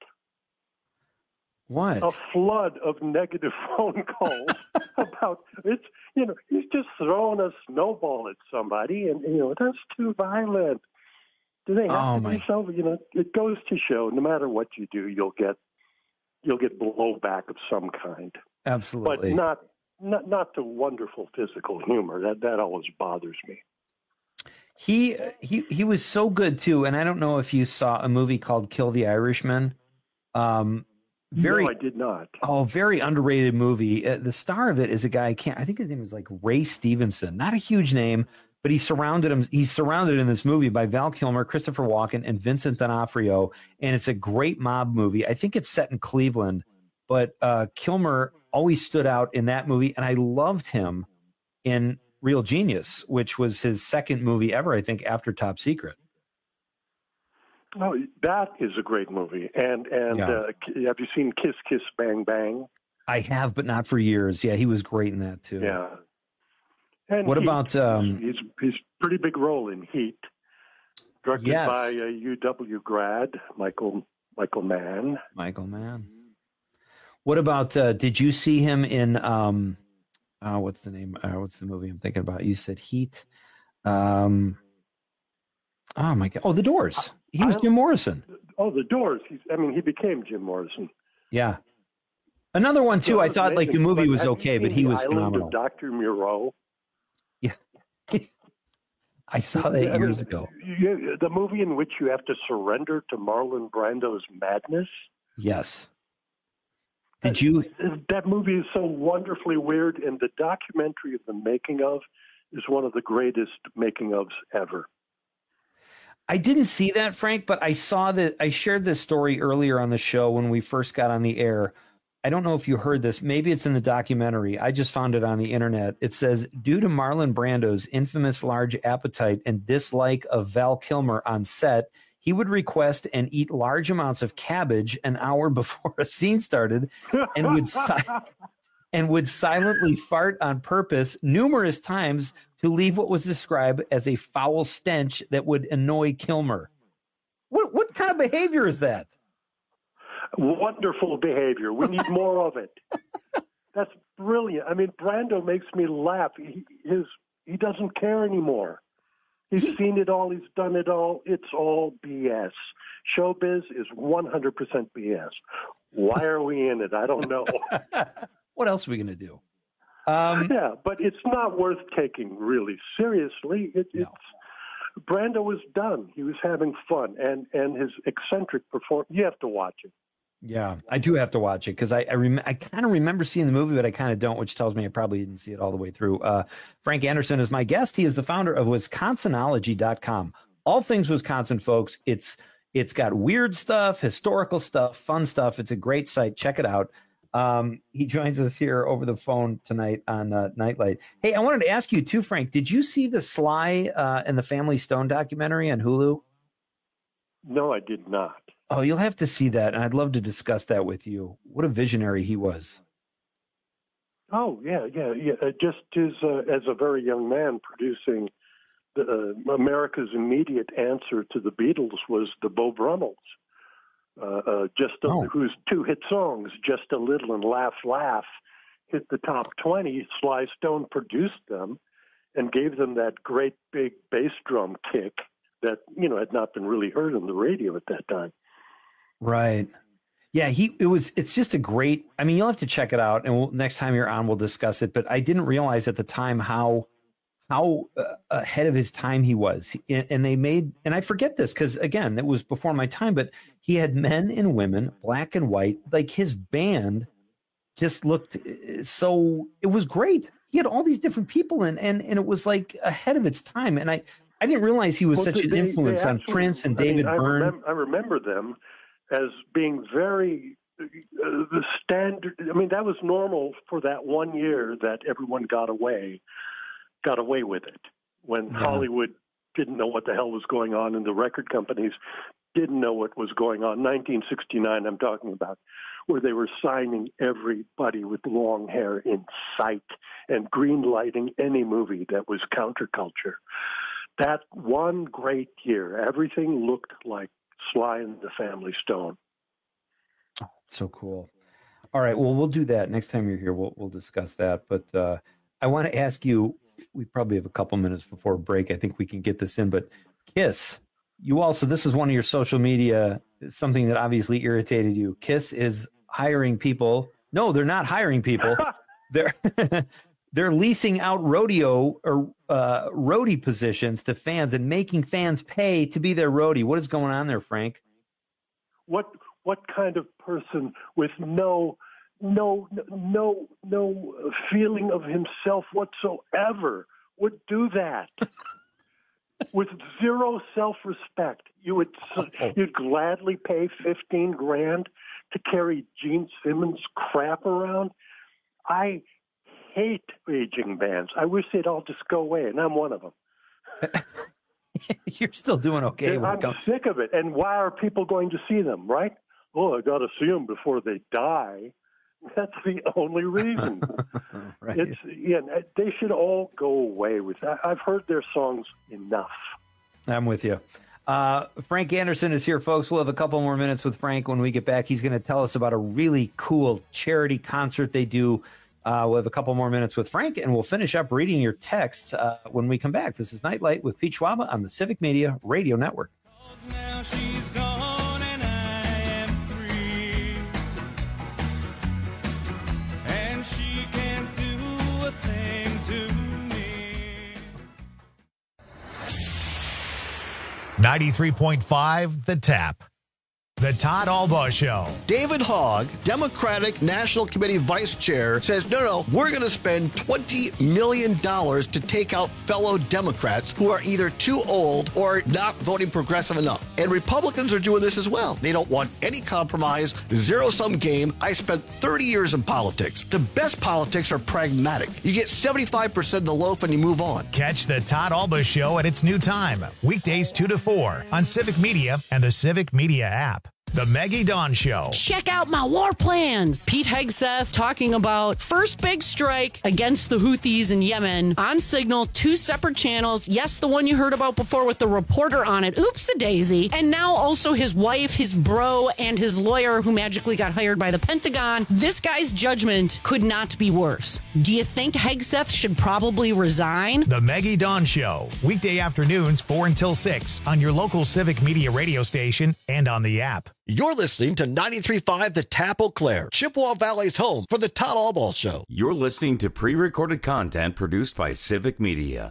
What? A flood of negative phone calls about it's, you know, he's just throwing a snowball at somebody. And, you know, that's too violent. Do they have oh, to my. do so? You know, it goes to show no matter what you do, you'll get, you'll get blowback of some kind. Absolutely. But not Not not the wonderful physical humor. That that always bothers me. He he he was so good too, and I don't know if you saw a movie called Kill the Irishman. Um, very, no, I did not. Oh, very underrated movie. Uh, the star of it is a guy I can't. I think his name is like Ray Stevenson. Not a huge name, but he surrounded him. He's surrounded in this movie by Val Kilmer, Christopher Walken, and Vincent D'Onofrio, and it's a great mob movie. I think it's set in Cleveland, but uh, Kilmer always stood out in that movie, and I loved him in Real Genius, which was his second movie ever, I think, after Top Secret. Oh, that is a great movie. And and Yeah. uh, have you seen Kiss Kiss Bang Bang? I have, but not for years. Yeah, he was great in that too. Yeah. And What Heat. about, um, he's he's pretty big role in Heat, directed Yes. by a U W grad, Michael Michael Mann. Michael Mann. What about? Uh, did you see him in? Um, uh, what's the name? Uh, what's the movie I'm thinking about? You said Heat. Um, oh my God! Oh, The Doors. He was I- Jim Morrison. Oh, The Doors. He's, I mean, he became Jim Morrison. Yeah. Another one too. So I it's thought like the amazing. movie But was have you okay, seen but he The was Island phenomenal. of Doctor Moreau. I saw that years ago. You, the movie in which you have to surrender to Marlon Brando's madness. Yes. Did you? That movie is so wonderfully weird, and the documentary of the making of is one of the greatest making ofs ever. I didn't see that, Frank, but I saw that. I shared this story earlier on the show when we first got on the air. I don't know if you heard this. Maybe it's in the documentary. I just found it on the internet. It says, due to Marlon Brando's infamous large appetite and dislike of Val Kilmer on set, he would request and eat large amounts of cabbage an hour before a scene started and would si- and would silently fart on purpose numerous times to leave what was described as a foul stench that would annoy Kilmer. What what kind of behavior is that? Wonderful behavior. We need more of it. That's brilliant. I mean, Brando makes me laugh. He, his he doesn't care anymore. He's seen it all. He's done it all. It's all B S. Showbiz is one hundred percent B S. Why are we in it? I don't know. What else are we going to do? Um, yeah, but it's not worth taking really seriously. It, no. It's Brando was done. He was having fun, and and his eccentric performance. You have to watch it. Yeah, I do have to watch it because I I, rem- I kind of remember seeing the movie, but I kind of don't, which tells me I probably didn't see it all the way through. Uh, Frank Anderson is my guest. He is the founder of Wisconsinology dot com. All things Wisconsin, folks. It's it's got weird stuff, historical stuff, fun stuff. It's a great site. Check it out. Um, he joins us here over the phone tonight on uh, Nightlight. Hey, I wanted to ask you too, Frank. Did you see the Sly uh, and the Family Stone documentary on Hulu? No, I did not. Oh, you'll have to see that, and I'd love to discuss that with you. What a visionary he was. Oh, yeah, yeah, yeah. Uh, just as, uh, as a very young man producing the, uh, America's immediate answer to the Beatles was the Beau Brummels, uh, uh, just a, oh. whose two hit songs, Just a Little and Laugh, Laugh, hit the top twenty. Sly Stone produced them and gave them that great big bass drum kick that, you know, had not been really heard on the radio at that time. Right. Yeah, he it was it's just a great, I mean, you'll have to check it out, and we'll, next time you're on we'll discuss it, but I didn't realize at the time how how uh, ahead of his time he was. And they made, and I forget this cuz again, it was before my time, but he had men and women, black and white, like his band just looked so, it was great. He had all these different people in, and and it was like ahead of its time, and I I didn't realize he was well, such they, an influence on Prince and I David mean, Byrne. I remember, I remember them as being very uh, the standard. I mean, that was normal for that one year that everyone got away, got away with it when yeah. Hollywood didn't know what the hell was going on, and the record companies didn't know what was going on. nineteen sixty-nine, I'm talking about, where they were signing everybody with long hair in sight and green lighting any movie that was counterculture. That one great year, everything looked like Sly and the Family Stone. Oh, so cool. All right. Well, we'll do that next time you're here. We'll we'll discuss that. But uh, I want to ask you, we probably have a couple minutes before break. I think we can get this in, but Kiss, you also, this is one of your social media, something that obviously irritated you. Kiss is hiring people. No, they're not hiring people. they're they're leasing out rodeo or uh, roadie positions to fans and making fans pay to be their roadie. What is going on there, Frank? What what kind of person with no no no no feeling of himself whatsoever would do that? With zero self-respect, you would you'd gladly pay fifteen grand to carry Gene Simmons crap around. I hate aging bands. I wish they'd all just go away, and I'm one of them. You're still doing okay. I'm comes- sick of it. And why are people going to see them, right? Oh, I got to see them before they die. That's the only reason. Right. It's yeah. They should all go away with that. I've heard their songs enough. I'm with you. Uh, Frank Anderson is here, folks. We'll have a couple more minutes with Frank when we get back. He's going to tell us about a really cool charity concert they do. Uh, we'll have a couple more minutes with Frank, and we'll finish up reading your texts uh, when we come back. This is Nightlight with Pete Schwaba on the Civic Media Radio Network. Now she's gone and I am free, and she can't do a thing to me. ninety-three point five The Tap. The Todd Albaugh Show. David Hogg, Democratic National Committee Vice Chair, says, no, no, we're going to spend twenty million dollars to take out fellow Democrats who are either too old or not voting progressive enough. And Republicans are doing this as well. They don't want any compromise, zero-sum game. I spent thirty years in politics. The best politics are pragmatic. You get seventy-five percent of the loaf and you move on. Catch the Todd Albaugh Show at its new time, weekdays two to four on Civic Media and the Civic Media app. The Maggie Dawn Show. Check out my war plans. Pete Hegseth talking about first big strike against the Houthis in Yemen on Signal, two separate channels. Yes, the one you heard about before with the reporter on it. Oops-a-daisy. And now also his wife, his bro, and his lawyer who magically got hired by the Pentagon. This guy's judgment could not be worse. Do you think Hegseth should probably resign? The Maggie Dawn Show. Weekday afternoons, four until six on your local Civic Media radio station and on the app. You're listening to ninety-three point five The Tap Eau Claire, Chippewa Valley's home for the Todd Allball Show. You're listening to pre-recorded content produced by Civic Media.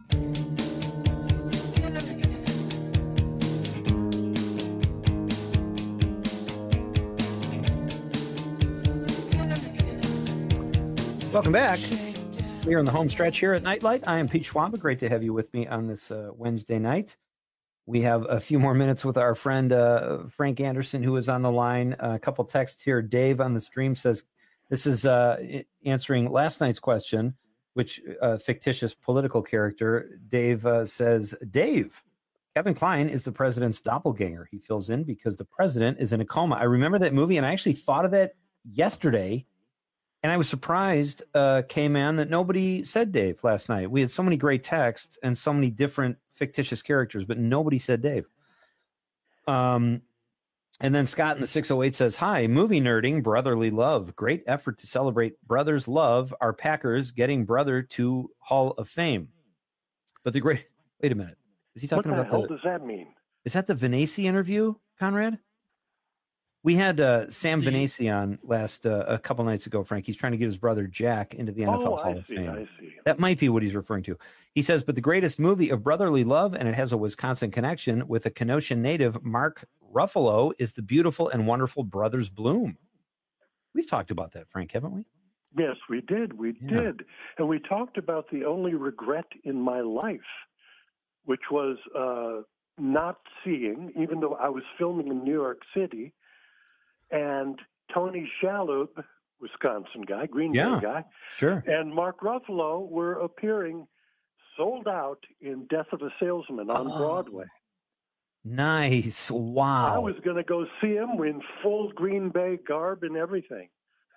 Welcome back. We're in the home stretch here at Nightlight. I am Pete Schwab. Great to have you with me on this uh, Wednesday night. We have a few more minutes with our friend uh, Frank Anderson, who is on the line. Uh, a couple texts here. Dave on the stream says, this is uh, answering last night's question, which uh, fictitious political character. Dave uh, says, Dave, Kevin Kline is the president's doppelganger. He fills in because the president is in a coma. I remember that movie, and I actually thought of that yesterday. And I was surprised, uh, K-Man, that nobody said Dave last night. We had so many great texts and so many different fictitious characters, but nobody said Dave. Um, and then Scott in the six oh eight says, hi, movie nerding, brotherly love. Great effort to celebrate brothers' love. Our Packers getting brother to Hall of Fame. But the great, wait a minute. Is he talking what the about hell the, does that mean? Is that the Vinacci interview, Conrad? We had uh, Sam Vinacci on last uh, a couple nights ago, Frank. He's trying to get his brother Jack into the N F L Oh, Hall I of see, Fame. I see. That might be what he's referring to. He says, but the greatest movie of brotherly love, and it has a Wisconsin connection with a Kenosha native, Mark Ruffalo, is The Beautiful and Wonderful Brothers Bloom. We've talked about that, Frank, haven't we? Yes, we did. We Yeah. did. And we talked about the only regret in my life, which was uh, not seeing, even though I was filming in New York City, and Tony Shalhoub, Wisconsin guy, Green Yeah, Bay guy, sure. and Mark Ruffalo were appearing sold out in Death of a Salesman on Oh. Broadway. Nice. Wow. I was going to go see him in full Green Bay garb and everything.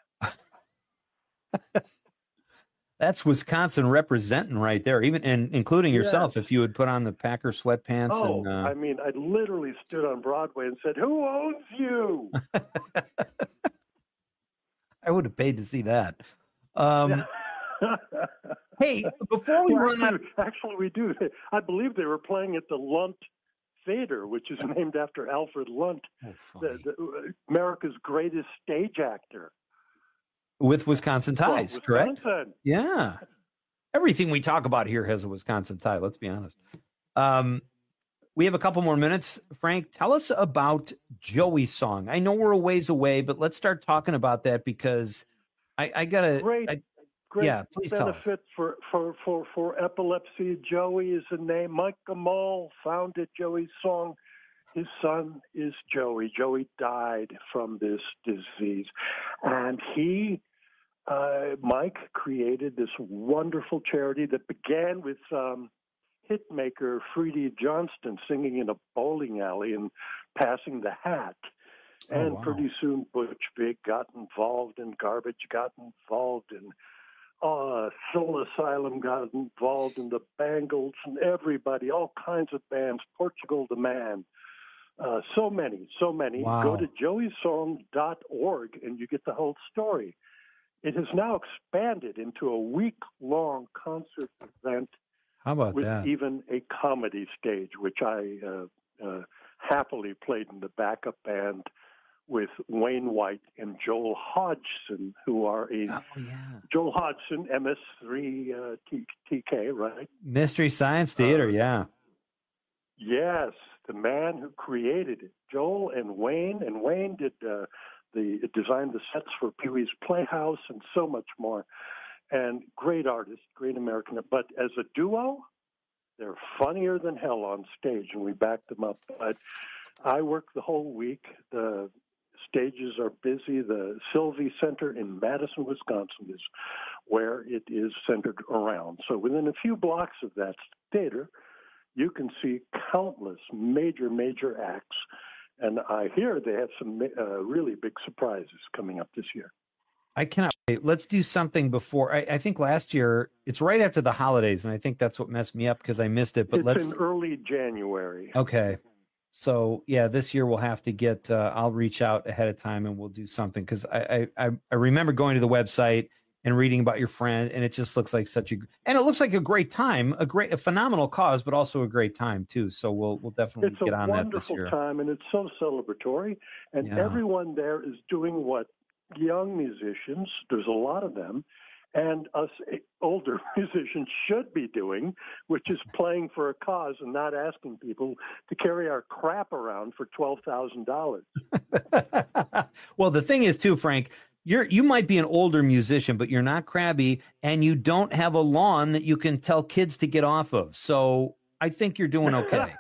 That's Wisconsin representing right there, even and including yourself. Yes. If you would put on the Packer sweatpants Oh, and uh, I mean, I literally stood on Broadway and said, "Who owns you?" I would have paid to see that. Um, hey, before we Well, run out, actually, actually, we do. I believe they were playing at the Lunt Theater, which is named after Alfred Lunt, the, the, America's greatest stage actor. with Wisconsin ties, Well, correct? Wisconsin. Yeah. Everything we talk about here has a Wisconsin tie, let's be honest. Um, we have a couple more minutes. Frank, tell us about Joey's song. I know we're a ways away, but let's start talking about that because I, I got to. Great, great yeah, please tell us. benefit for, for, for, for epilepsy. Joey is the name. Mike Gamal founded Joey's song. His son is Joey. Joey died from this disease. And he, uh, Mike, created this wonderful charity that began with um, hitmaker Freddie Johnston singing in a bowling alley and passing the hat. Oh, And wow. pretty soon Butch Vig got involved and Garbage got involved and uh, Soul Asylum got involved and the Bangles and everybody, all kinds of bands, Portugal the Man. Uh, so many, so many. Wow. Go to joey song dot org and you get the whole story. It has now expanded into a week-long concert event How about with that? even a comedy stage, which I uh, uh, happily played in the backup band with Wayne White and Joel Hodgson, who are a Oh, yeah. Joel Hodgson, M S three uh, T- TK, right? Mystery Science Theater, Uh, yeah. Yes, the man who created it, Joel and Wayne, and Wayne did uh, the designed the sets for Pee Wee's Playhouse and so much more. And great artists, great American. But as a duo, they're funnier than hell on stage, and we back them up. But I work the whole week. The stages are busy. The Sylvie Center in Madison, Wisconsin is where it is centered around. So within a few blocks of that theater, you can see countless major, major acts. And I hear they have some uh, really big surprises coming up this year. I cannot wait. Let's do something before. I, I think last year, it's right after the holidays, and I think that's what messed me up because I missed it. But it's let's in early January. Okay. So, yeah, this year we'll have to get, uh, I'll reach out ahead of time and we'll do something because I, I, I remember going to the website and reading about your friend, and it just looks like such a, and it looks like a great time, a great, a phenomenal cause, but also a great time too. So we'll, we'll definitely it's get on that this year. It's a wonderful time, and it's so celebratory, and Yeah. everyone there is doing what young musicians, there's a lot of them, and us older musicians should be doing, which is playing for a cause and not asking people to carry our crap around for twelve thousand dollars. Well, the thing is too, Frank, you're, you might be an older musician, but you're not crabby, and you don't have a lawn that you can tell kids to get off of. So I think you're doing okay.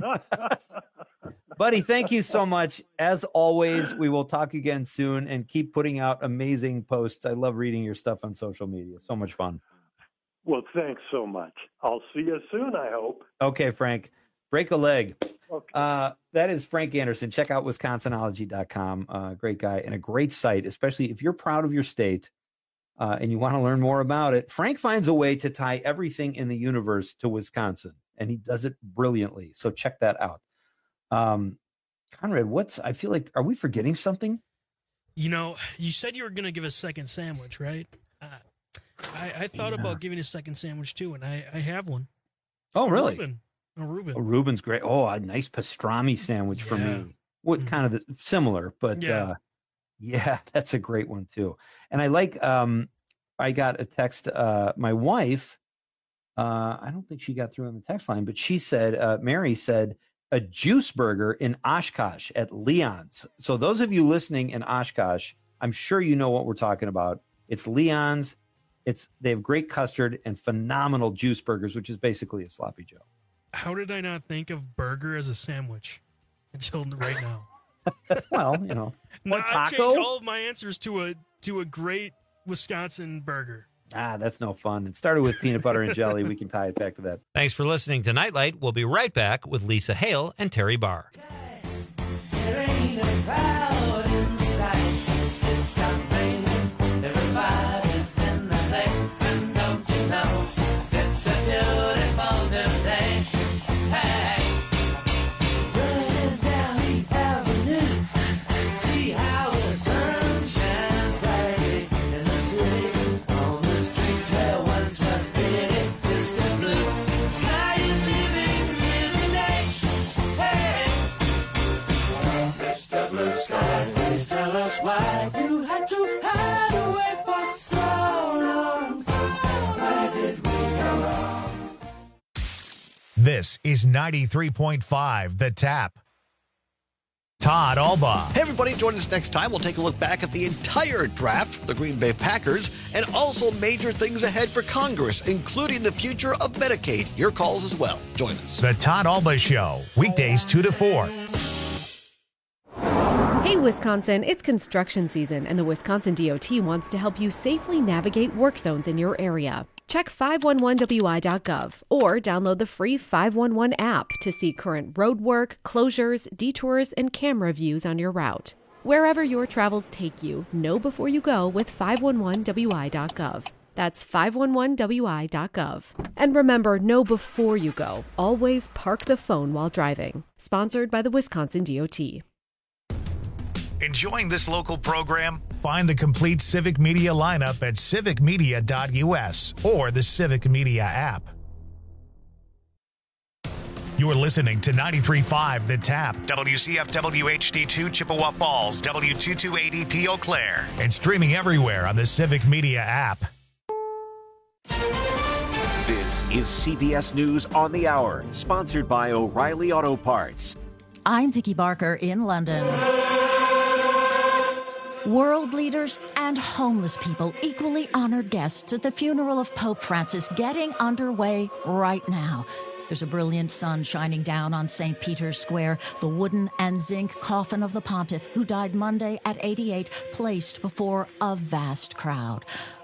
Buddy, thank you so much. As always, we will talk again soon, and keep putting out amazing posts. I love reading your stuff on social media. So much fun. Well, thanks so much. I'll see you soon, I hope. Okay, Frank. Break a leg. Okay. Uh, that is Frank Anderson. Check out wisconsinology dot com. Uh, great guy and a great site, especially if you're proud of your state uh, and you want to learn more about it. Frank finds a way to tie everything in the universe to Wisconsin, and he does it brilliantly. So check that out. Um, Conrad, what's, I feel like, are we forgetting something? You know, you said you were going to give a second sandwich, right? Uh, I, I thought Yeah. about giving a second sandwich too, and I, I have one. Oh, really? Reuben. A Reuben. Oh, Reuben's great. Oh, a nice pastrami sandwich for me. What kind of the, similar, but Yeah. uh, yeah, that's a great one too. And I like, um, I got a text, uh, my wife, uh, I don't think she got through on the text line, but she said, uh, Mary said, a juice burger in Oshkosh at Leon's. So those of you listening in Oshkosh, I'm sure you know what we're talking about. It's Leon's. It's, they have great custard and phenomenal juice burgers, which is basically a sloppy Joe. How did I not think of burger as a sandwich until right now? Well, you know, No, or I changed taco. all of my answers to a to a great Wisconsin burger. Ah, that's no fun. It started with peanut butter and jelly. We can tie it back to that. Thanks for listening to Nightlight. We'll be right back with Lisa Hale and Terry Barr. There ain't a cloud in sight. It's not raining. Everybody's in the lake. And don't you know it's a beautiful new day? Hey, running down the avenue. See how the sun shines brightly in the city. On the streets where once was pretty Mister Blue. Sky is living here today. Hey. Mister Blue Sky, please tell us why you had to hide away for so long. Where did we go wrong? This is ninety-three point five The Tap. Todd Albaugh. Hey, everybody, join us next time. We'll take a look back at the entire draft for the Green Bay Packers and also major things ahead for Congress, including the future of Medicaid. Your calls as well. Join us. The Todd Albaugh Show, weekdays two to four. Hey, Wisconsin, it's construction season, and the Wisconsin D O T wants to help you safely navigate work zones in your area. Check five one one W I dot gov or download the free five one one app to see current road work, closures, detours, and camera views on your route. Wherever your travels take you, know before you go with five one one W I dot gov. That's five one one W I dot gov. And remember, know before you go. Always park the phone while driving. Sponsored by the Wisconsin D O T. Enjoying this local program? Find the complete Civic Media lineup at civic media dot U S or the Civic Media app. You're listening to ninety-three point five The Tap, W C F W H D two Chippewa Falls, W two two eight E P Eau Claire, and streaming everywhere on the Civic Media app. This is C B S News on the Hour, sponsored by O'Reilly Auto Parts. I'm Vicki Barker in London. World leaders and homeless people, equally honored guests at the funeral of Pope Francis, getting underway right now. There's a brilliant sun shining down on Saint Peter's Square, the wooden and zinc coffin of the pontiff, who died Monday at eighty-eight, placed before a vast crowd.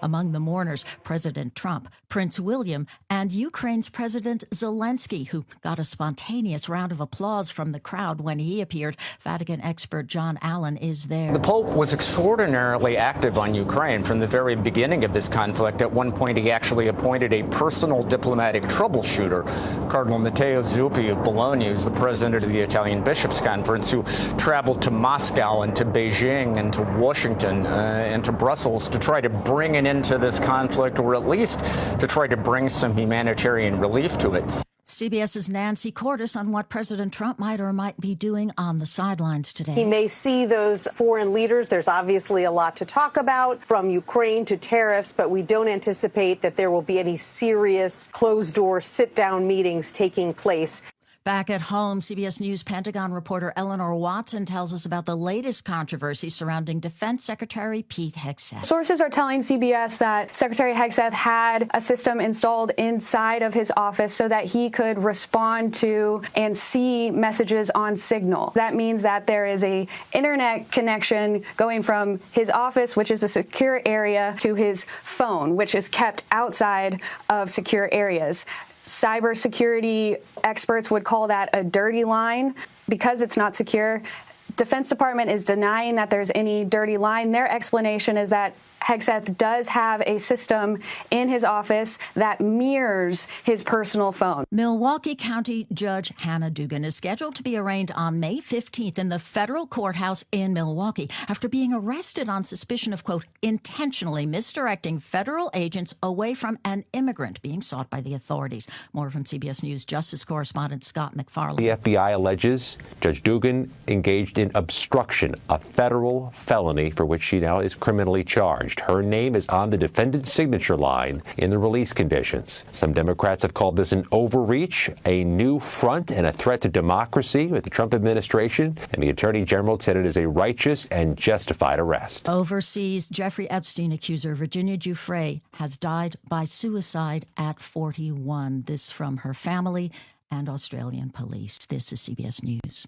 Among the mourners, President Trump, Prince William, and Ukraine's President Zelensky, who got a spontaneous round of applause from the crowd when he appeared. Vatican expert John Allen is there. The Pope was extraordinarily active on Ukraine from the very beginning of this conflict. At one point, he actually appointed a personal diplomatic troubleshooter, Cardinal Matteo Zuppi of Bologna, who's the president of the Italian Bishops' Conference, who traveled to Moscow and to Beijing and to Washington uh, and to Brussels to try to bring an end to this conflict, or at least to try to bring some humanitarian relief to it. CBS's Nancy Cordes on what President Trump might or might be doing on the sidelines today. He may see those foreign leaders. There's obviously a lot to talk about, from Ukraine to tariffs, but we don't anticipate that there will be any serious closed-door sit-down meetings taking place. Back at home, C B S News Pentagon reporter Eleanor Watson tells us about the latest controversy surrounding Defense Secretary Pete Hegseth. Sources are telling C B S that Secretary Hegseth had a system installed inside of his office so that he could respond to and see messages on Signal. That means that there is a internet connection going from his office, which is a secure area, to his phone, which is kept outside of secure areas. Cybersecurity experts would call that a dirty line because it's not secure. Defense Department is denying that there's any dirty line. Their explanation is that Hegseth does have a system in his office that mirrors his personal phone. Milwaukee County Judge Hannah Dugan is scheduled to be arraigned on May fifteenth in the federal courthouse in Milwaukee after being arrested on suspicion of, quote, intentionally misdirecting federal agents away from an immigrant being sought by the authorities. More from C B S News Justice correspondent Scott McFarland. The F B I alleges Judge Dugan engaged in obstruction, a federal felony for which she now is criminally charged. Her name is on the defendant's signature line in the release conditions. Some Democrats have called this an overreach, a new front, and a threat to democracy with the Trump administration, and the Attorney General said it is a righteous and justified arrest. Overseas, Jeffrey Epstein accuser Virginia Giuffre has died by suicide at forty-one. This from her family and Australian police. This is C B S News.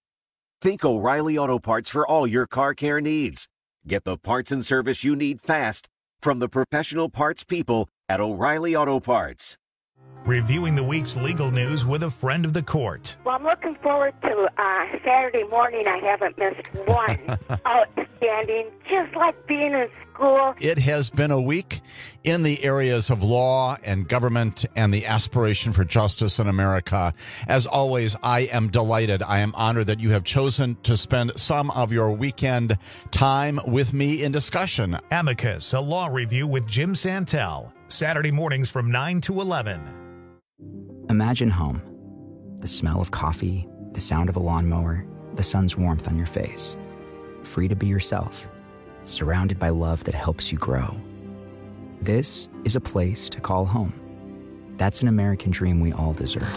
Think O'Reilly Auto Parts for all your car care needs. Get the parts and service you need fast from the professional parts people at O'Reilly Auto Parts. Reviewing the week's legal news with a friend of the court. Well, I'm looking forward to uh, Saturday morning. I haven't missed one. Outstanding, just like being in school. It has been a week in the areas of law and government and the aspiration for justice in America. As always, I am delighted. I am honored that you have chosen to spend some of your weekend time with me in discussion. Amicus, a law review with Jim Santel. Saturday mornings from nine to eleven. Imagine home. The smell of coffee, the sound of a lawnmower, the sun's warmth on your face. Free to be yourself, surrounded by love that helps you grow. This is a place to call home. That's an American dream we all deserve.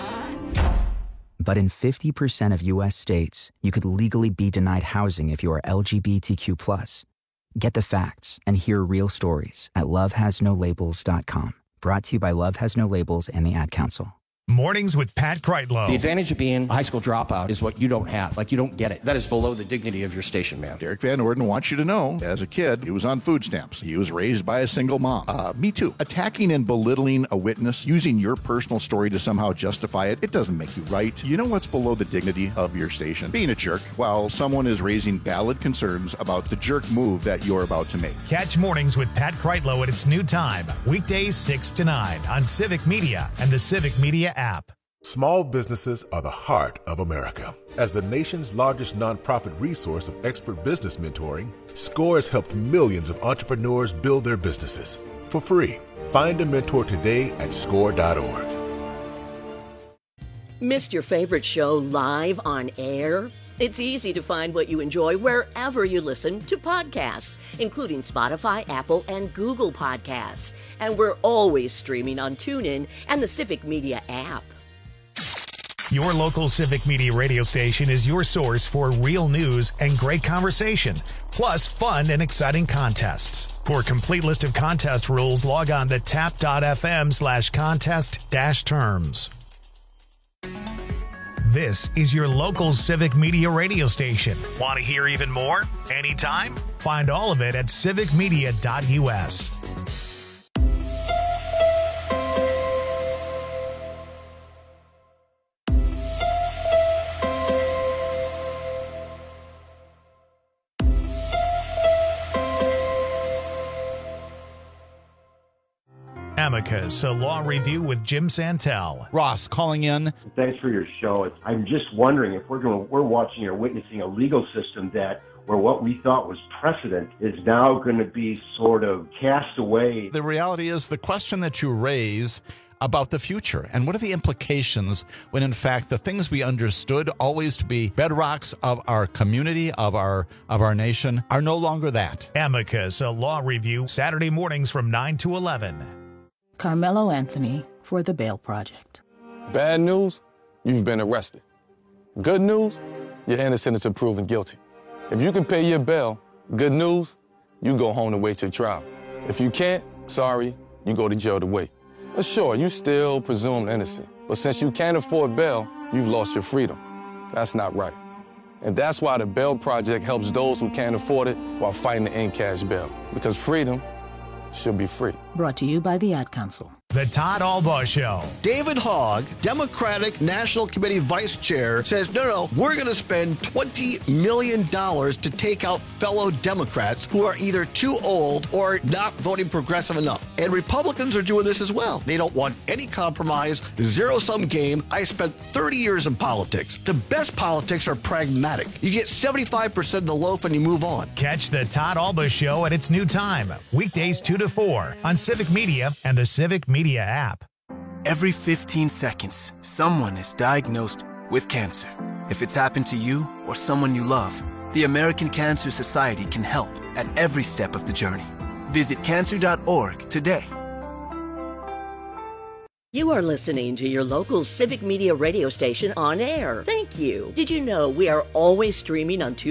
But in fifty percent of U S states, you could legally be denied housing if you are L G B T Q plus. Get the facts and hear real stories at love has no labels dot com. Brought to you by Love Has No Labels and the Ad Council. Mornings with Pat Kreitlow. The advantage of being a high school dropout is what you don't have. Like, you don't get it. That is below the dignity of your station, man. Derek Van Orden wants you to know, as a kid, he was on food stamps. He was raised by a single mom. Uh, me too. Attacking and belittling a witness, using your personal story to somehow justify it, it doesn't make you right. You know what's below the dignity of your station? Being a jerk while someone is raising valid concerns about the jerk move that you're about to make. Catch Mornings with Pat Kreitlow at its new time, weekdays six to nine on Civic Media and the Civic Media app. Small businesses are the heart of America. As the nation's largest nonprofit resource of expert business mentoring, SCORE has helped millions of entrepreneurs build their businesses for free. Find a mentor today at score dot org. Missed your favorite show live on air? It's easy to find what you enjoy wherever you listen to podcasts, including Spotify, Apple, and Google Podcasts. And we're always streaming on TuneIn and the Civic Media app. Your local Civic Media radio station is your source for real news and great conversation, plus fun and exciting contests. For a complete list of contest rules, log on to tap dot f m slash contest dash terms. This is your local Civic Media radio station. Want to hear even more? Anytime? Find all of it at civic media dot u s. Amicus, a law review with Jim Santel. Ross calling in. Thanks for your show. It's, I'm just wondering if we're going, we're watching or witnessing a legal system that where what we thought was precedent is now going to be sort of cast away. The reality is the question that you raise about the future and what are the implications when in fact the things we understood always to be bedrocks of our community, of our of our nation, are no longer that. Amicus, a law review, Saturday mornings from nine to eleven. Carmelo Anthony for the Bail Project. Bad news, you've been arrested. Good news, you're innocent until proven guilty. If you can pay your bail, good news, you go home to wait your trial. If you can't, sorry, you go to jail to wait. But sure, you still presumed innocent. But since you can't afford bail, you've lost your freedom. That's not right. And that's why the Bail Project helps those who can't afford it while fighting to end cash bail. Because freedom should be free. Brought to you by the Ad Council. The Todd Albaugh Show. David Hogg, Democratic National Committee Vice Chair, says, no, no, we're going to spend twenty million dollars to take out fellow Democrats who are either too old or not voting progressive enough. And Republicans are doing this as well. They don't want any compromise, zero-sum game. I spent thirty years in politics. The best politics are pragmatic. You get seventy-five percent of the loaf and you move on. Catch the Todd Albaugh Show at its new time, weekdays two to four on Civic Media and the Civic Media app. Every fifteen seconds, someone is diagnosed with cancer. If it's happened to you or someone you love, the American Cancer Society can help at every step of the journey. Visit cancer dot org today. You are listening to your local Civic Media radio station on air. Thank you. Did you know we are always streaming on